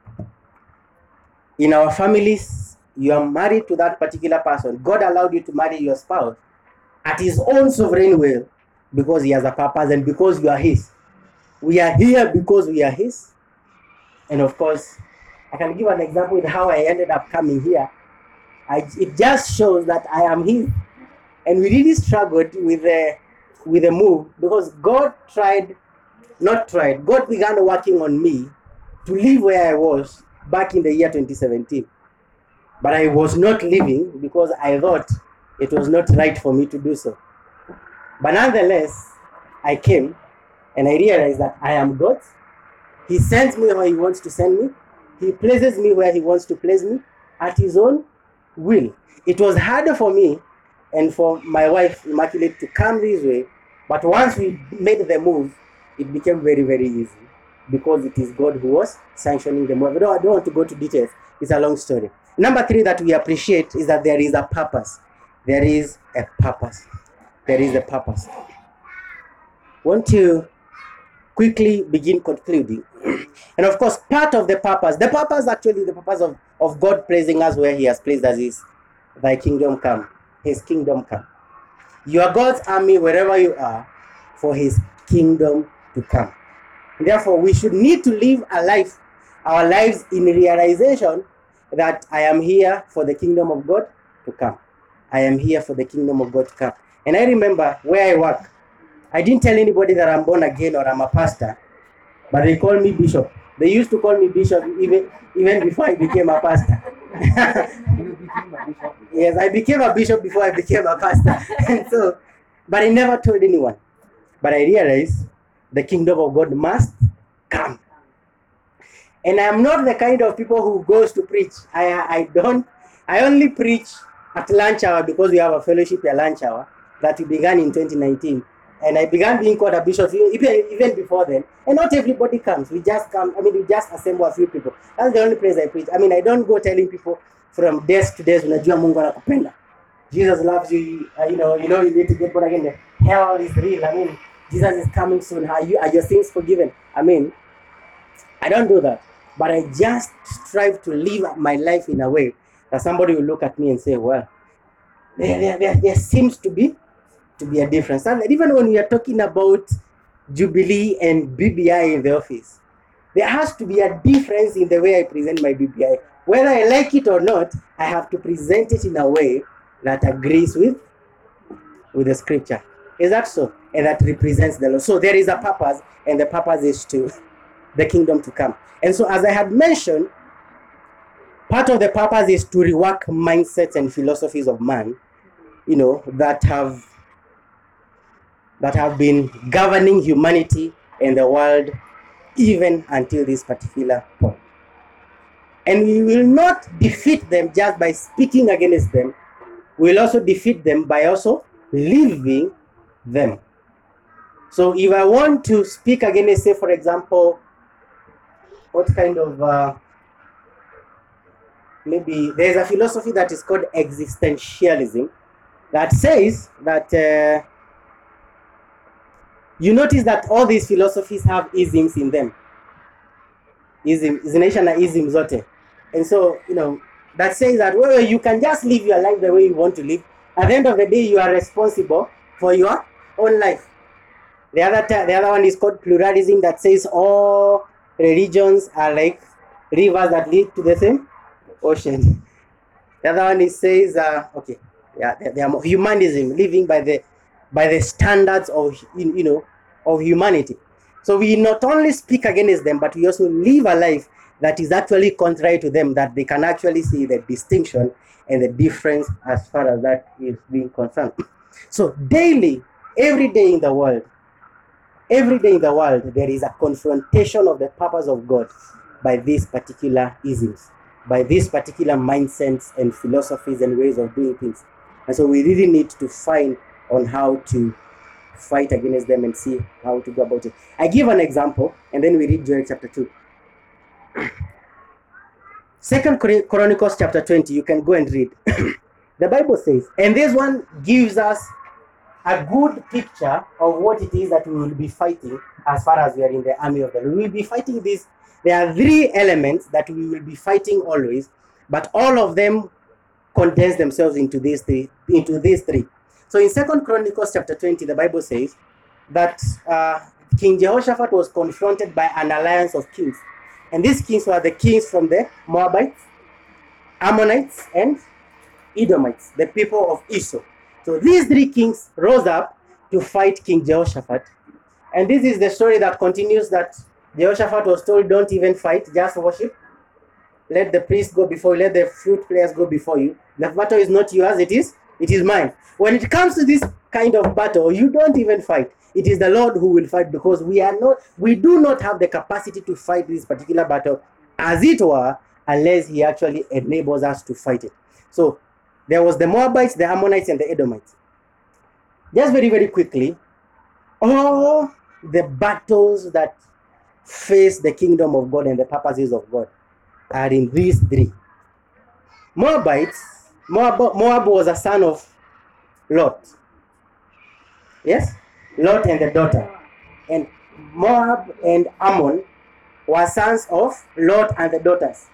In our families, you are married to that particular person. God allowed you to marry your spouse at his own sovereign will, because he has a purpose and because you are his. We are here because we are his. And of course, I can give an example with how I ended up coming here. I, it just shows that I am his. And we really struggled with the, with the move, because God tried, not tried, God began working on me to live where I was back in the year twenty seventeen. But I was not living because I thought it was not right for me to do so. But nonetheless, I came and I realized that I am God. He sends me where he wants to send me. He places me where he wants to place me at his own will. It was harder for me and for my wife, Immaculate, to come this way. But once we made the move, it became very, very easy, because it is God who was sanctioning the move. I don't, I don't want to go to details. It's a long story. Number three that we appreciate is that there is a purpose. There is a purpose. There is a purpose. Want to quickly begin concluding. And of course, part of the purpose, the purpose actually, the purpose of, of God placing us where he has placed us is, thy kingdom come, his kingdom come. You are God's army wherever you are for his kingdom to come. Therefore, we should need to live a life, our lives in realization that I am here for the kingdom of God to come. I am here for the kingdom of God to come. And I remember where I work, I didn't tell anybody that I'm born again or I'm a pastor, but they call me bishop. They used to call me bishop even, even before I became a pastor. Yes, I became a bishop before I became a pastor. And so, but I never told anyone. But I realized the kingdom of God must come. And I'm not the kind of people who goes to preach. I I don't, I only preach at lunch hour, because we have a fellowship at lunch hour that we began in twenty nineteen. And I began being called a bishop even, even before then. And not everybody comes. We just come, I mean, we just assemble a few people. That's the only place I preach. I mean, I don't go telling people from desk to desk, unajua Mungu anakupenda. Jesus loves you, uh, you know, you know, you need to get born again. Hell is real. I mean, Jesus is coming soon. Are, you, are your sins forgiven? I mean, I don't do that. But I just strive to live my life in a way that somebody will look at me and say, well, there, there, there, there seems to be to be a difference. And even when we are talking about Jubilee and B B I in the office, there has to be a difference in the way I present my B B I. Whether I like it or not, I have to present it in a way that agrees with, with the scripture. Is that so? And that represents the Lord. So there is a purpose, and the purpose is to the kingdom to come. And so, as I had mentioned, part of the purpose is to rework mindsets and philosophies of man, you know, that have that have been governing humanity and the world even until this particular point. And we will not defeat them just by speaking against them. We'll also defeat them by also living them. So if I want to speak against, say, for example, what kind of, uh, maybe there's a philosophy that is called existentialism that says that, uh, you notice that all these philosophies have isms in them. Ism, zinaisha ism zote. And so, you know, that says that, well, you can just live your life the way you want to live. At the end of the day, you are responsible for your own life. The other t- the other one is called pluralism, that says all religions are like rivers that lead to the same ocean. The other one is says uh, okay, yeah, they, they are more humanism, living by the by the standards of you know of humanity. So we not only speak against them, but we also live a life that is actually contrary to them, that they can actually see the distinction and the difference as far as that is being concerned. So daily, every day in the world, every day in the world, there is a confrontation of the purpose of God by these particular isms, by these particular mindsets and philosophies and ways of doing things. And so we really need to find on how to fight against them and see how to go about it. I give an example, and then we read Joel chapter two. Second Chronicles chapter twenty, you can go and read. The Bible says, and this one gives us a good picture of what it is that we will be fighting as far as we are in the army of the Lord. We will be fighting this. There are three elements that we will be fighting always, but all of them condense themselves into these three. Into these three. So in Second Chronicles chapter twenty, the Bible says that uh, King Jehoshaphat was confronted by an alliance of kings. And these kings were the kings from the Moabites, Ammonites, and Edomites, the people of Esau. So these three kings rose up to fight King Jehoshaphat. And this is the story that continues, that Jehoshaphat was told, don't even fight, just worship. Let the priest go before you, let the flute players go before you. The battle is not yours, it is, it is mine. When it comes to this kind of battle, you don't even fight. It is the Lord who will fight, because we are not, we do not have the capacity to fight this particular battle, as it were, unless he actually enables us to fight it. So there was the Moabites, the Ammonites, and the Edomites. Just very, very quickly, all the battles that face the kingdom of God and the purposes of God are in these three. Moabites, Moab, Moab was a son of Lot. Yes? Lot and the daughter. And Moab and Ammon were sons of Lot and the daughters.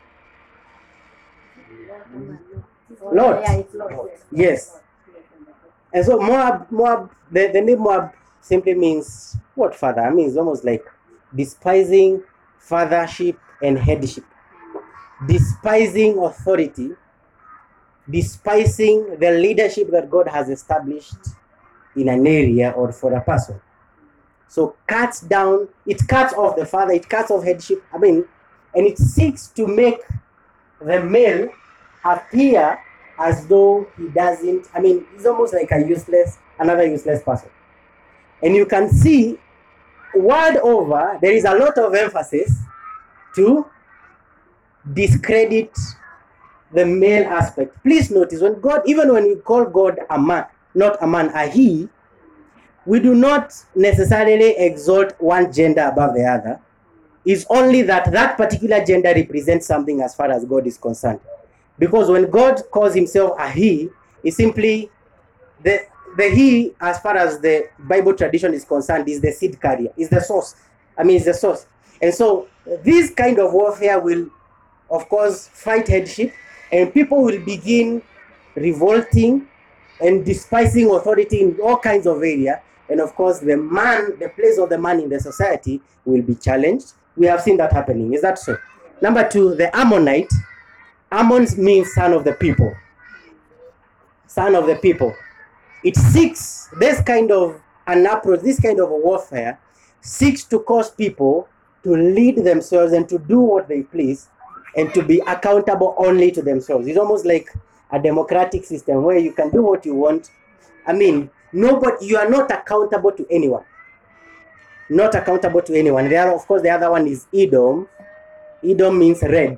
Lot. Yeah, it's Lot. Yes. And so Moab, Moab, the, the name Moab simply means what, father? I mean, it's almost like despising fathership and headship. Despising authority, despising the leadership that God has established in an area or for a person. So cuts down, it cuts off the father, it cuts off headship, I mean, and it seeks to make the male appear as though he doesn't, I mean, he's almost like a useless, another useless person. And you can see, world over, there is a lot of emphasis to discredit the male aspect. Please notice, when God, even when we call God a man, not a man, a he, we do not necessarily exalt one gender above the other. It's only that that particular gender represents something as far as God is concerned. Because when God calls himself a he, it's simply the the he, as far as the Bible tradition is concerned, is the seed carrier, is the source. I mean, it's the source. And so this kind of warfare will, of course, fight headship, and people will begin revolting and despising authority in all kinds of areas. And of course, the man, the place of the man in the society will be challenged. We have seen that happening. Is that so? Number two, the Ammonite. Ammon means son of the people. Son of the people. It seeks this kind of an approach, this kind of a warfare, seeks to cause people to lead themselves and to do what they please and to be accountable only to themselves. It's almost like a democratic system where you can do what you want. I mean, nobody, you are not accountable to anyone. Not accountable to anyone. There are, of course, the other one is Edom. Edom means red.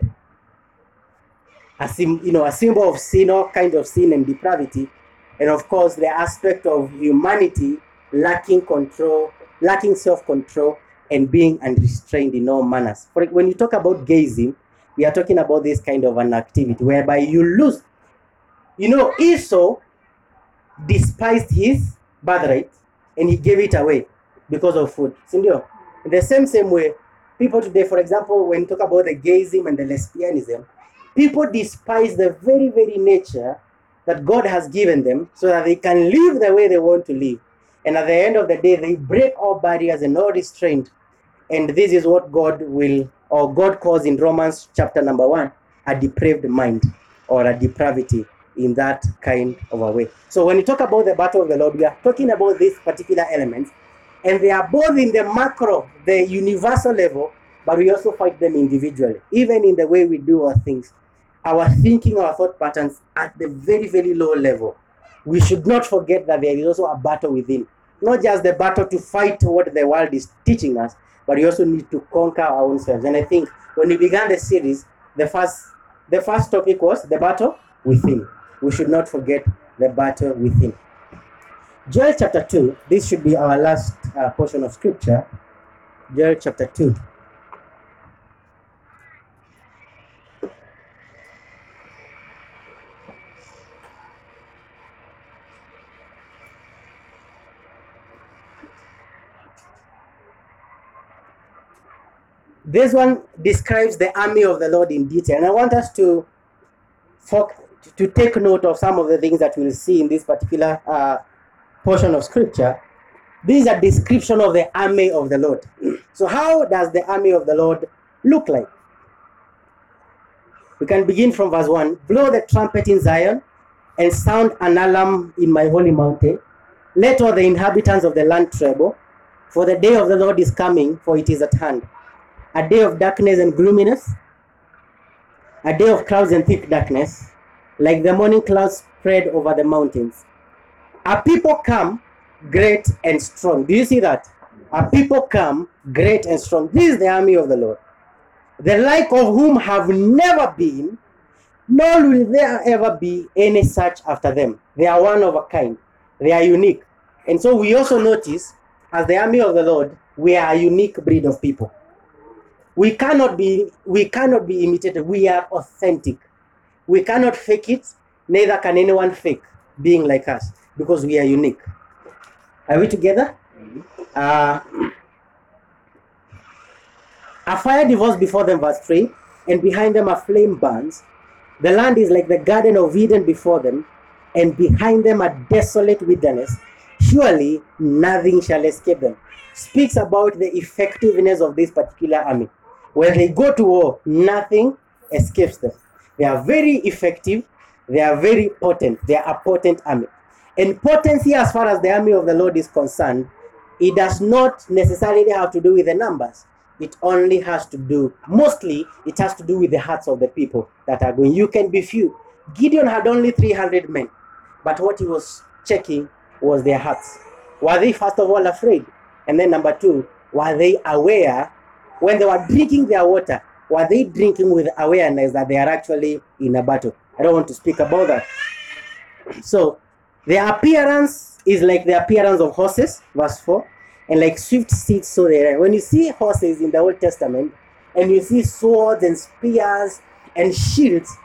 A sim, you know, a symbol of sin, all kind of sin and depravity. And of course, the aspect of humanity lacking control, lacking self-control, and being unrestrained in all manners. For when you talk about gazing, we are talking about this kind of an activity whereby you lose. You know, Esau despised his birthright and he gave it away because of food. In the same same way, people today, for example, when you talk about the gayism and the lesbianism, people despise the very, very nature that God has given them so that they can live the way they want to live. And at the end of the day, they break all barriers and all restraint. And this is what God will, or God calls in Romans chapter number one, a depraved mind or a depravity in that kind of a way. So when you talk about the battle of the Lord, we are talking about these particular elements, and they are both in the macro, the universal level, but we also fight them individually, even in the way we do our things, our thinking, our thought patterns at the very, very low level. We should not forget that there is also a battle within, not just the battle to fight what the world is teaching us, but we also need to conquer our own selves. And I think when we began the series, the first, the first topic was the battle within. We should not forget the battle within. Joel chapter two, this should be our last uh, portion of scripture. Joel chapter two. This one describes the army of the Lord in detail. And I want us to, to take note of some of the things that we'll see in this particular uh, portion of scripture. This is a description of the army of the Lord. So how does the army of the Lord look like? We can begin from verse one. Blow the trumpet in Zion and sound an alarm in my holy mountain. Let all the inhabitants of the land tremble, for the day of the Lord is coming, for it is at hand. A day of darkness and gloominess, a day of clouds and thick darkness, like the morning clouds spread over the mountains. A people come great and strong. Do you see that? A people come great and strong. This is the army of the Lord, the like of whom have never been, nor will there ever be any such after them. They are one of a kind. They are unique. And so we also notice, as the army of the Lord, we are a unique breed of people. We cannot be, we cannot be imitated. We are authentic. We cannot fake it. Neither can anyone fake being like us, because we are unique. Are we together? Uh, a fire devours before them, verse three, and behind them a flame burns. The land is like the garden of Eden before them, and behind them a desolate wilderness. Surely nothing shall escape them. Speaks about the effectiveness of this particular army. When they go to war, nothing escapes them. They are very effective. They are very potent. They are a potent army. And potency, as far as the army of the Lord is concerned, it does not necessarily have to do with the numbers. It only has to do, mostly, it has to do with the hearts of the people that are going. You can be few. Gideon had only three hundred men, but what he was checking was their hearts. Were they, first of all, afraid? And then number two, were they aware? When they were drinking their water, were they drinking with awareness that they are actually in a battle? I don't want to speak about that. So, their appearance is like the appearance of horses, verse four, and like swift steeds, so they run. When you see horses in the Old Testament, and you see swords and spears and shields,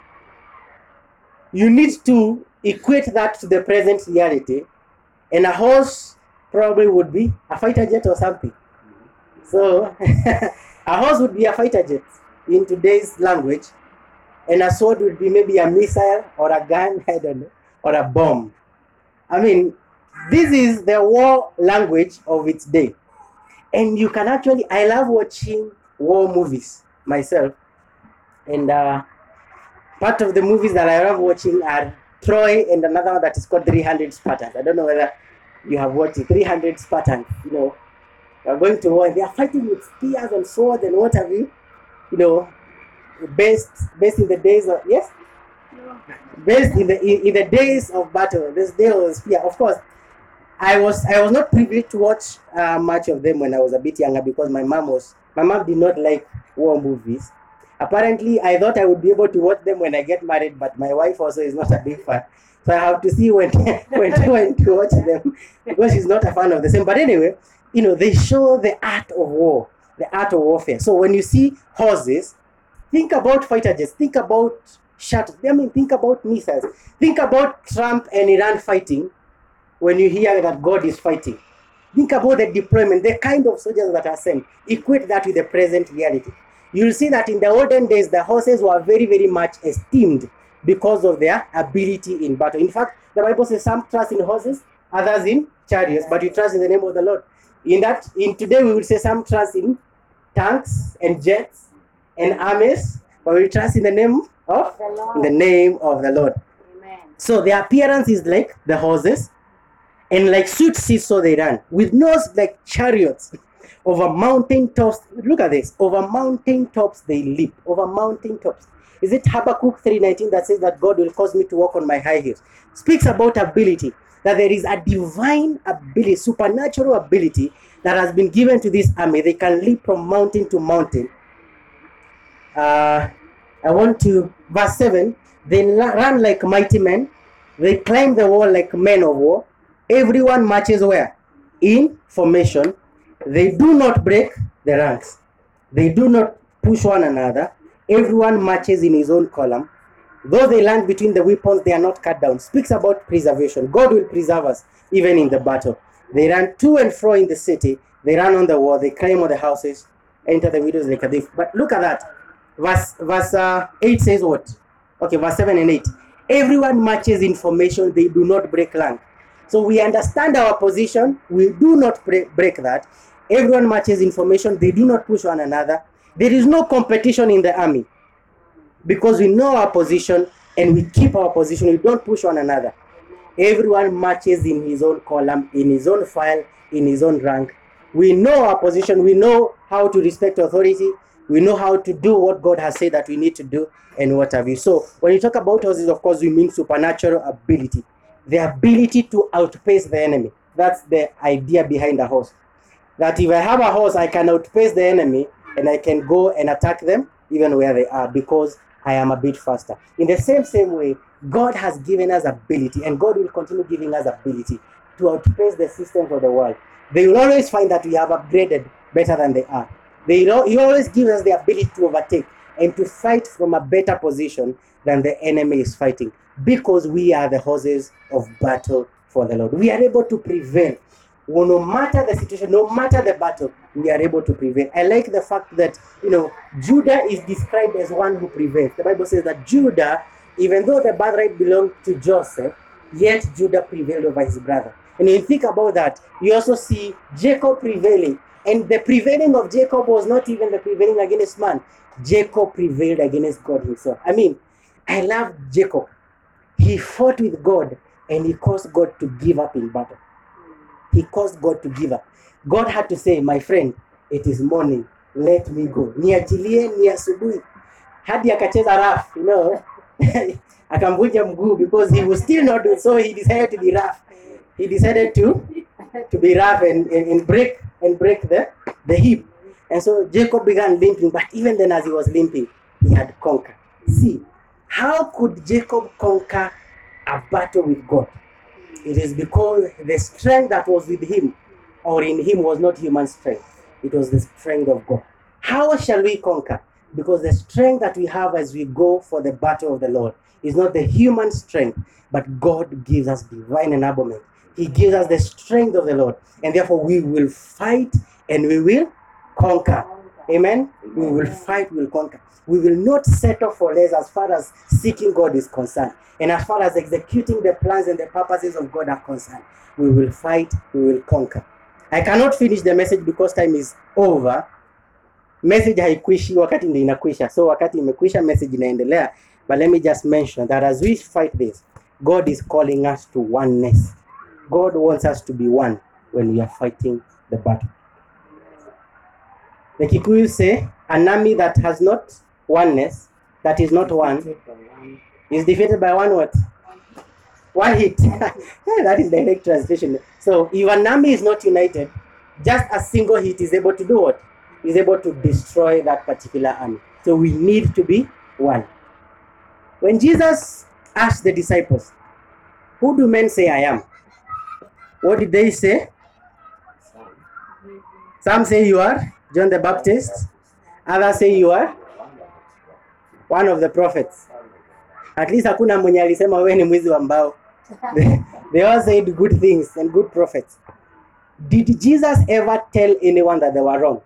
you need to equate that to the present reality, and a horse probably would be a fighter jet or something. So, a horse would be a fighter jet in today's language, and a sword would be maybe a missile or a gun, I don't know, or a bomb. I mean, this is the war language of its day. And you can actually, I love watching war movies myself. And uh, part of the movies that I love watching are Troy and another one that is called three hundred Spartans. I don't know whether you have watched it. three hundred Spartans, you know. They are going to war and they are fighting with spears and swords and what have you. You know, based, based in the days of, yes? Based in the in, in the days of battle, this day was spear. Of course, I was I was not privileged to watch uh, much of them when I was a bit younger because my mom was my mom did not like war movies. Apparently, I thought I would be able to watch them when I get married, but my wife also is not a big fan, so I have to see when when when to watch them because she's not a fan of the same. But anyway, you know, they show the art of war, the art of warfare. So when you see horses, think about fighter jets, think about shuttles. I mean, think about missiles. Think about Trump and Iran fighting when you hear that God is fighting. Think about the deployment, the kind of soldiers that are sent. Equate that with the present reality. You'll see that in the olden days, the horses were very, very much esteemed because of their ability in battle. In fact, the Bible says some trust in horses others in chariots, but you trust in the name of the Lord. In that, in today we will say some trust in tanks and jets and armies, but we trust in the name of The Lord. in the name of the Lord. Amen. So their appearance is like the horses, and like swift seats, so they run with nose like chariots. Over mountain tops, look at this. Over mountain tops they leap. Over mountain tops. Is it Habakkuk three nineteen that says that God will cause me to walk on my high heels? Speaks about ability, that there is a divine ability, supernatural ability that has been given to this army. They can leap from mountain to mountain. Uh, I want to, verse seven, they la- run like mighty men. They climb the wall like men of war. Everyone marches where? In formation. They do not break the ranks. They do not push one another. Everyone marches in his own column. Though they land between the weapons, they are not cut down. Speaks about preservation. God will preserve us even in the battle. They run to and fro in the city. They run on the wall. They climb on the houses. Enter the windows like a thief. But look at that. Verse, verse uh, eight says what? Okay, verse seven and eight. Everyone marches in formation. They do not break rank. So we understand our position. We do not break, break that. Everyone marches in formation. They do not push one another. There is no competition in the army because we know our position and we keep our position. We don't push one another. Everyone marches in his own column, in his own file, in his own rank. We know our position. We know how to respect authority. We know how to do what God has said that we need to do and what have you. So when you talk about horses, of course, we mean supernatural ability. The ability to outpace the enemy. That's the idea behind a horse. That if I have a horse, I can outpace the enemy and I can go and attack them even where they are because I am a bit faster. In the same same way, God has given us ability and God will continue giving us ability to outpace the systems of the world. They will always find that we have upgraded better than they are. They, he always gives us the ability to overtake and to fight from a better position than the enemy is fighting because we are the horses of battle for the Lord. We are able to prevail. Well, no matter the situation, no matter the battle, we are able to prevail. I like the fact that, you know, Judah is described as one who prevails. The Bible says that Judah, even though the birthright belonged to Joseph, yet Judah prevailed over his brother. And when you think about that, you also see Jacob prevailing. And the prevailing of Jacob was not even the prevailing against man. Jacob prevailed against God himself. I mean, I love Jacob. He fought with God and he caused God to give up in battle. He caused God to give up. God had to say, my friend, it is morning. Let me go. Niachilie ni asubuhi. Hadi akacheza rough, you know. Akamvunja mguu because he was still not doing so. He decided to be rough. He decided to to be rough and, and, and break and break the, the hip. And so Jacob began limping, but even then as he was limping, he had conquered. See, how could Jacob conquer a battle with God? It is because the strength that was with him or in him was not human strength. It was the strength of God. How shall we conquer? Because the strength that we have as we go for the battle of the Lord is not the human strength, but God gives us divine enablement. He gives us the strength of the Lord. And therefore we will fight and we will conquer. Amen? We will fight, we will conquer. We will not settle for less as far as seeking God is concerned. And as far as executing the plans and the purposes of God are concerned, we will fight, we will conquer. I cannot finish the message because time is over. Message haikuishi wakati ndio inakwisha. So wakati imekwisha message inaendelea. But let me just mention that as we fight this, God is calling us to oneness. God wants us to be one when we are fighting the battle. The Kikuyu say, an army that has not oneness, that is not one, is defeated by one what? One hit. That is the direct translation. So if an army is not united, just a single hit is able to do what? Is able to destroy that particular army. So we need to be one. When Jesus asked the disciples, who do men say I am? What did they say? Some say you are John the Baptist. Others say you are one of the prophets. At least hakuna mwenye alisema wewe ni mwizi wa mbao. They, they all said good things and good prophets. Did Jesus ever tell anyone that they were wrong?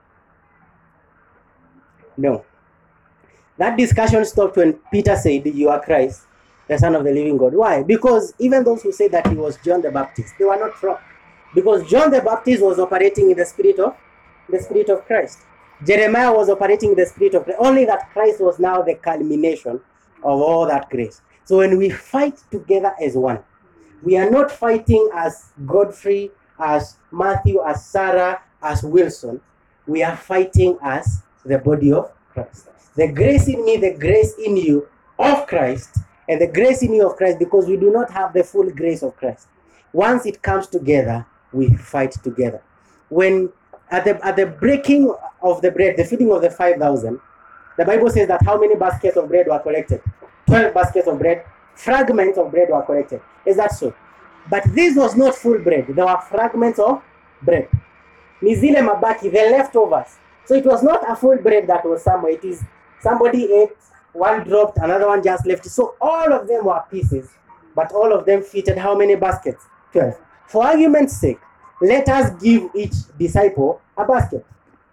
No. That discussion stopped when Peter said, you are Christ, the Son of the living God. Why? Because even those who say that he was John the Baptist, they were not wrong. Because John the Baptist was operating in the spirit of the spirit of Christ. Jeremiah was operating in the spirit of Christ. Only that Christ was now the culmination of all that grace. So when we fight together as one, we are not fighting as Godfrey, as Matthew, as Sarah, as Wilson. We are fighting as the body of Christ. The grace in me, the grace in you of Christ, and the grace in you of Christ, because we do not have the full grace of Christ. Once it comes together, we fight together. When at the at the breaking of the bread, the feeding of the five thousand, the Bible says that how many baskets of bread were collected? twelve baskets of bread, fragments of bread were collected. Is that so? But this was not full bread. There were fragments of bread. Nizile mabaki, the leftovers. So it was not a full bread that was somewhere. It is somebody ate, one dropped, another one just left. So all of them were pieces, but all of them fitted how many baskets? twelve. For argument's sake, let us give each disciple a basket.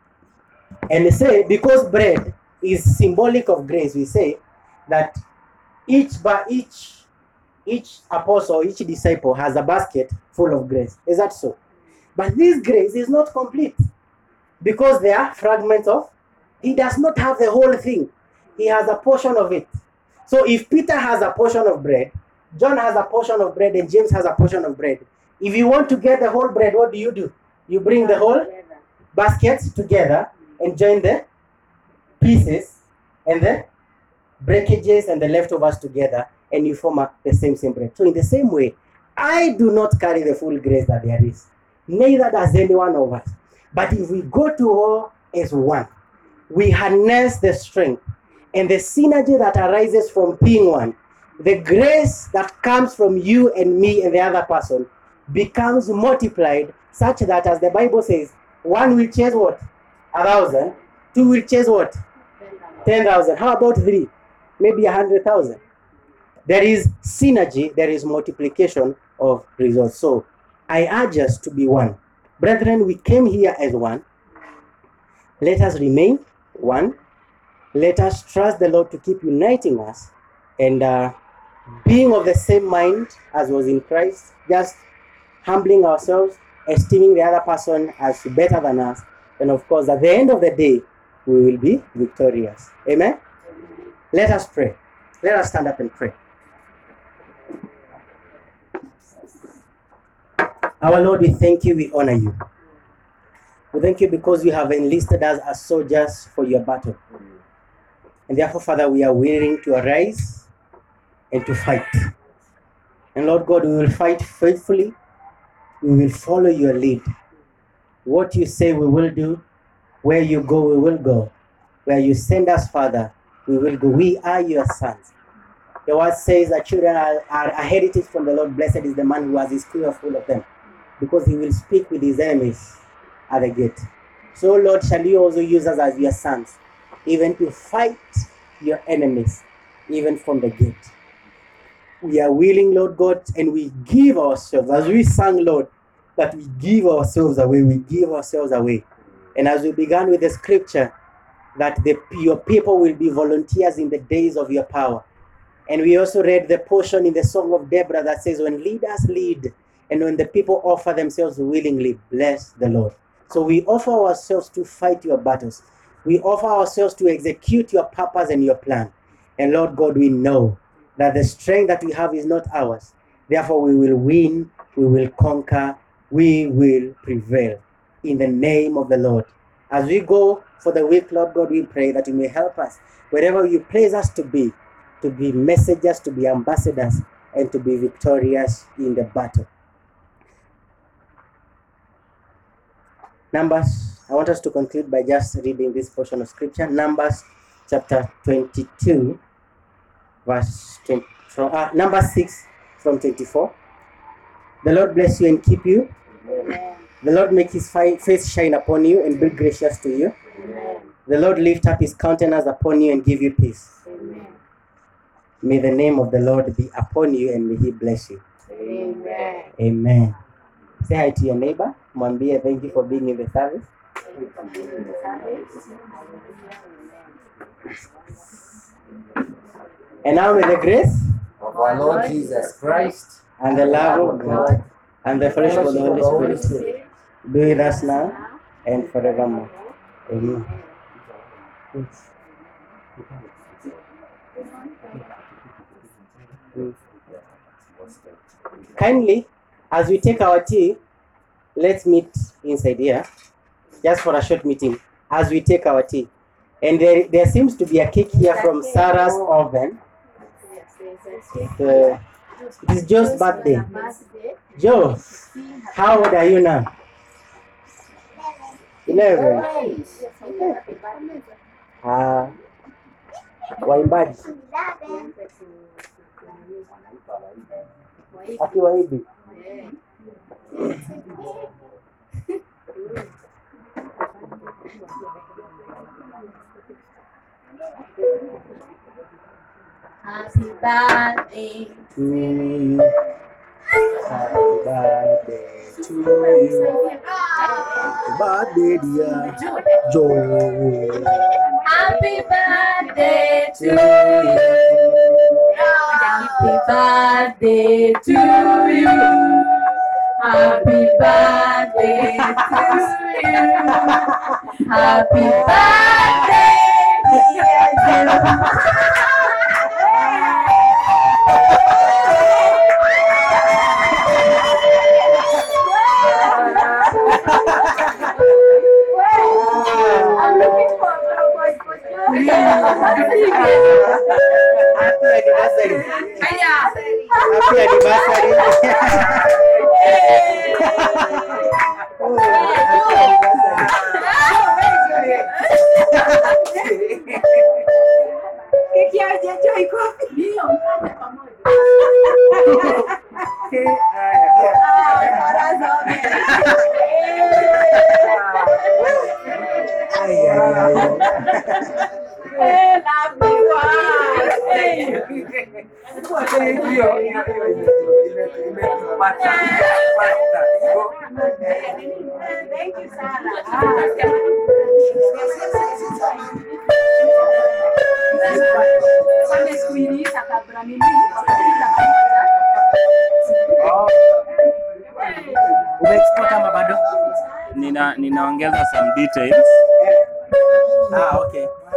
And say, because bread is symbolic of grace, we say that each by each each apostle, each disciple has a basket full of grace. Is that so? But this grace is not complete because there are fragments of, he does not have the whole thing. He has a portion of it. So if Peter has a portion of bread, John has a portion of bread, and James has a portion of bread. If you want to get the whole bread, what do you do? You bring the whole basket together and join the pieces and the breakages and the leftovers together, and you form a, the same same bread. So in the same way, I do not carry the full grace that there is. Neither does any one of us. But if we go to war as one, we harness the strength and the synergy that arises from being one. The grace that comes from you and me and the other person becomes multiplied, such that, as the Bible says, one will chase what? A thousand. Two will chase what? Ten thousand. How about three? Maybe a hundred thousand. There is synergy, there is multiplication of results. So I urge us to be one. Brethren, we came here as one. Let us remain one. Let us trust the Lord to keep uniting us and uh, being of the same mind as was in Christ, just humbling ourselves, esteeming the other person as better than us. And of course, at the end of the day, we will be victorious. Amen? Let us pray. Let us stand up and pray. Our Lord, we thank you, we honor you. We thank you because you have enlisted us as soldiers for your battle. And therefore, Father, we are willing to arise and to fight. And Lord God, we will fight faithfully. We will follow your lead. What you say we will do. Where you go, we will go. Where you send us, Father, we will go. We are your sons. Your word says that children are, are a heritage from the Lord. Blessed is the man who has his quiver full of them, because he will speak with his enemies at the gate. So, Lord, shall you also use us as your sons, even to fight your enemies, even from the gate. We are willing, Lord God, and we give ourselves, as we sang, Lord, that we give ourselves away, we give ourselves away. And as we began with the scripture, that the, your people will be volunteers in the days of your power. And we also read the portion in the Song of Deborah that says, when leaders lead, and when the people offer themselves willingly, bless the Lord. So we offer ourselves to fight your battles. We offer ourselves to execute your purpose and your plan. And Lord God, we know that the strength that we have is not ours. Therefore, we will win, we will conquer, we will prevail in the name of the Lord. As we go for the week, Lord God, we pray that you may help us wherever you place us to be, to be messengers, to be ambassadors, and to be victorious in the battle. Numbers, I want us to conclude by just reading this portion of scripture. Numbers chapter twenty-two, verse twenty, from, uh, number six from twenty-four. The Lord bless you and keep you. Amen. The Lord make his face shine upon you and be gracious to you. Amen. The Lord lift up his countenance upon you and give you peace. Amen. May the name of the Lord be upon you and may he bless you. Amen. Amen. Say hi to your neighbor. Mwambie, thank you for being in the service. And now may the grace Of our Lord Jesus Christ, and the love of God, and the fellowship of the Holy Spirit be with us now and forevermore. Amen. Kindly, as we take our tea, let's meet inside here, just for a short meeting, as we take our tea. And there, there seems to be a cake here from Sarah's oven. Uh, it is Joe's birthday. Joe, how old are you now? Eleven. Ah, waimbaji akiwa hivi. Happy birthday to you. Happy birthday to you. Happy birthday, dear Joe. Happy birthday to you. Happy birthday to you. Happy birthday to you. Happy birthday, dear Joe. I'm looking for a voice for you. Happy anniversary. Happy anniversary. Oh, happy anniversary. Keki ya Joe iko wapi? Hiyo mkate pamoja. Thank you, Sarah. Umeexport ama bado? Nina ninaongeza some details. Ah, okay.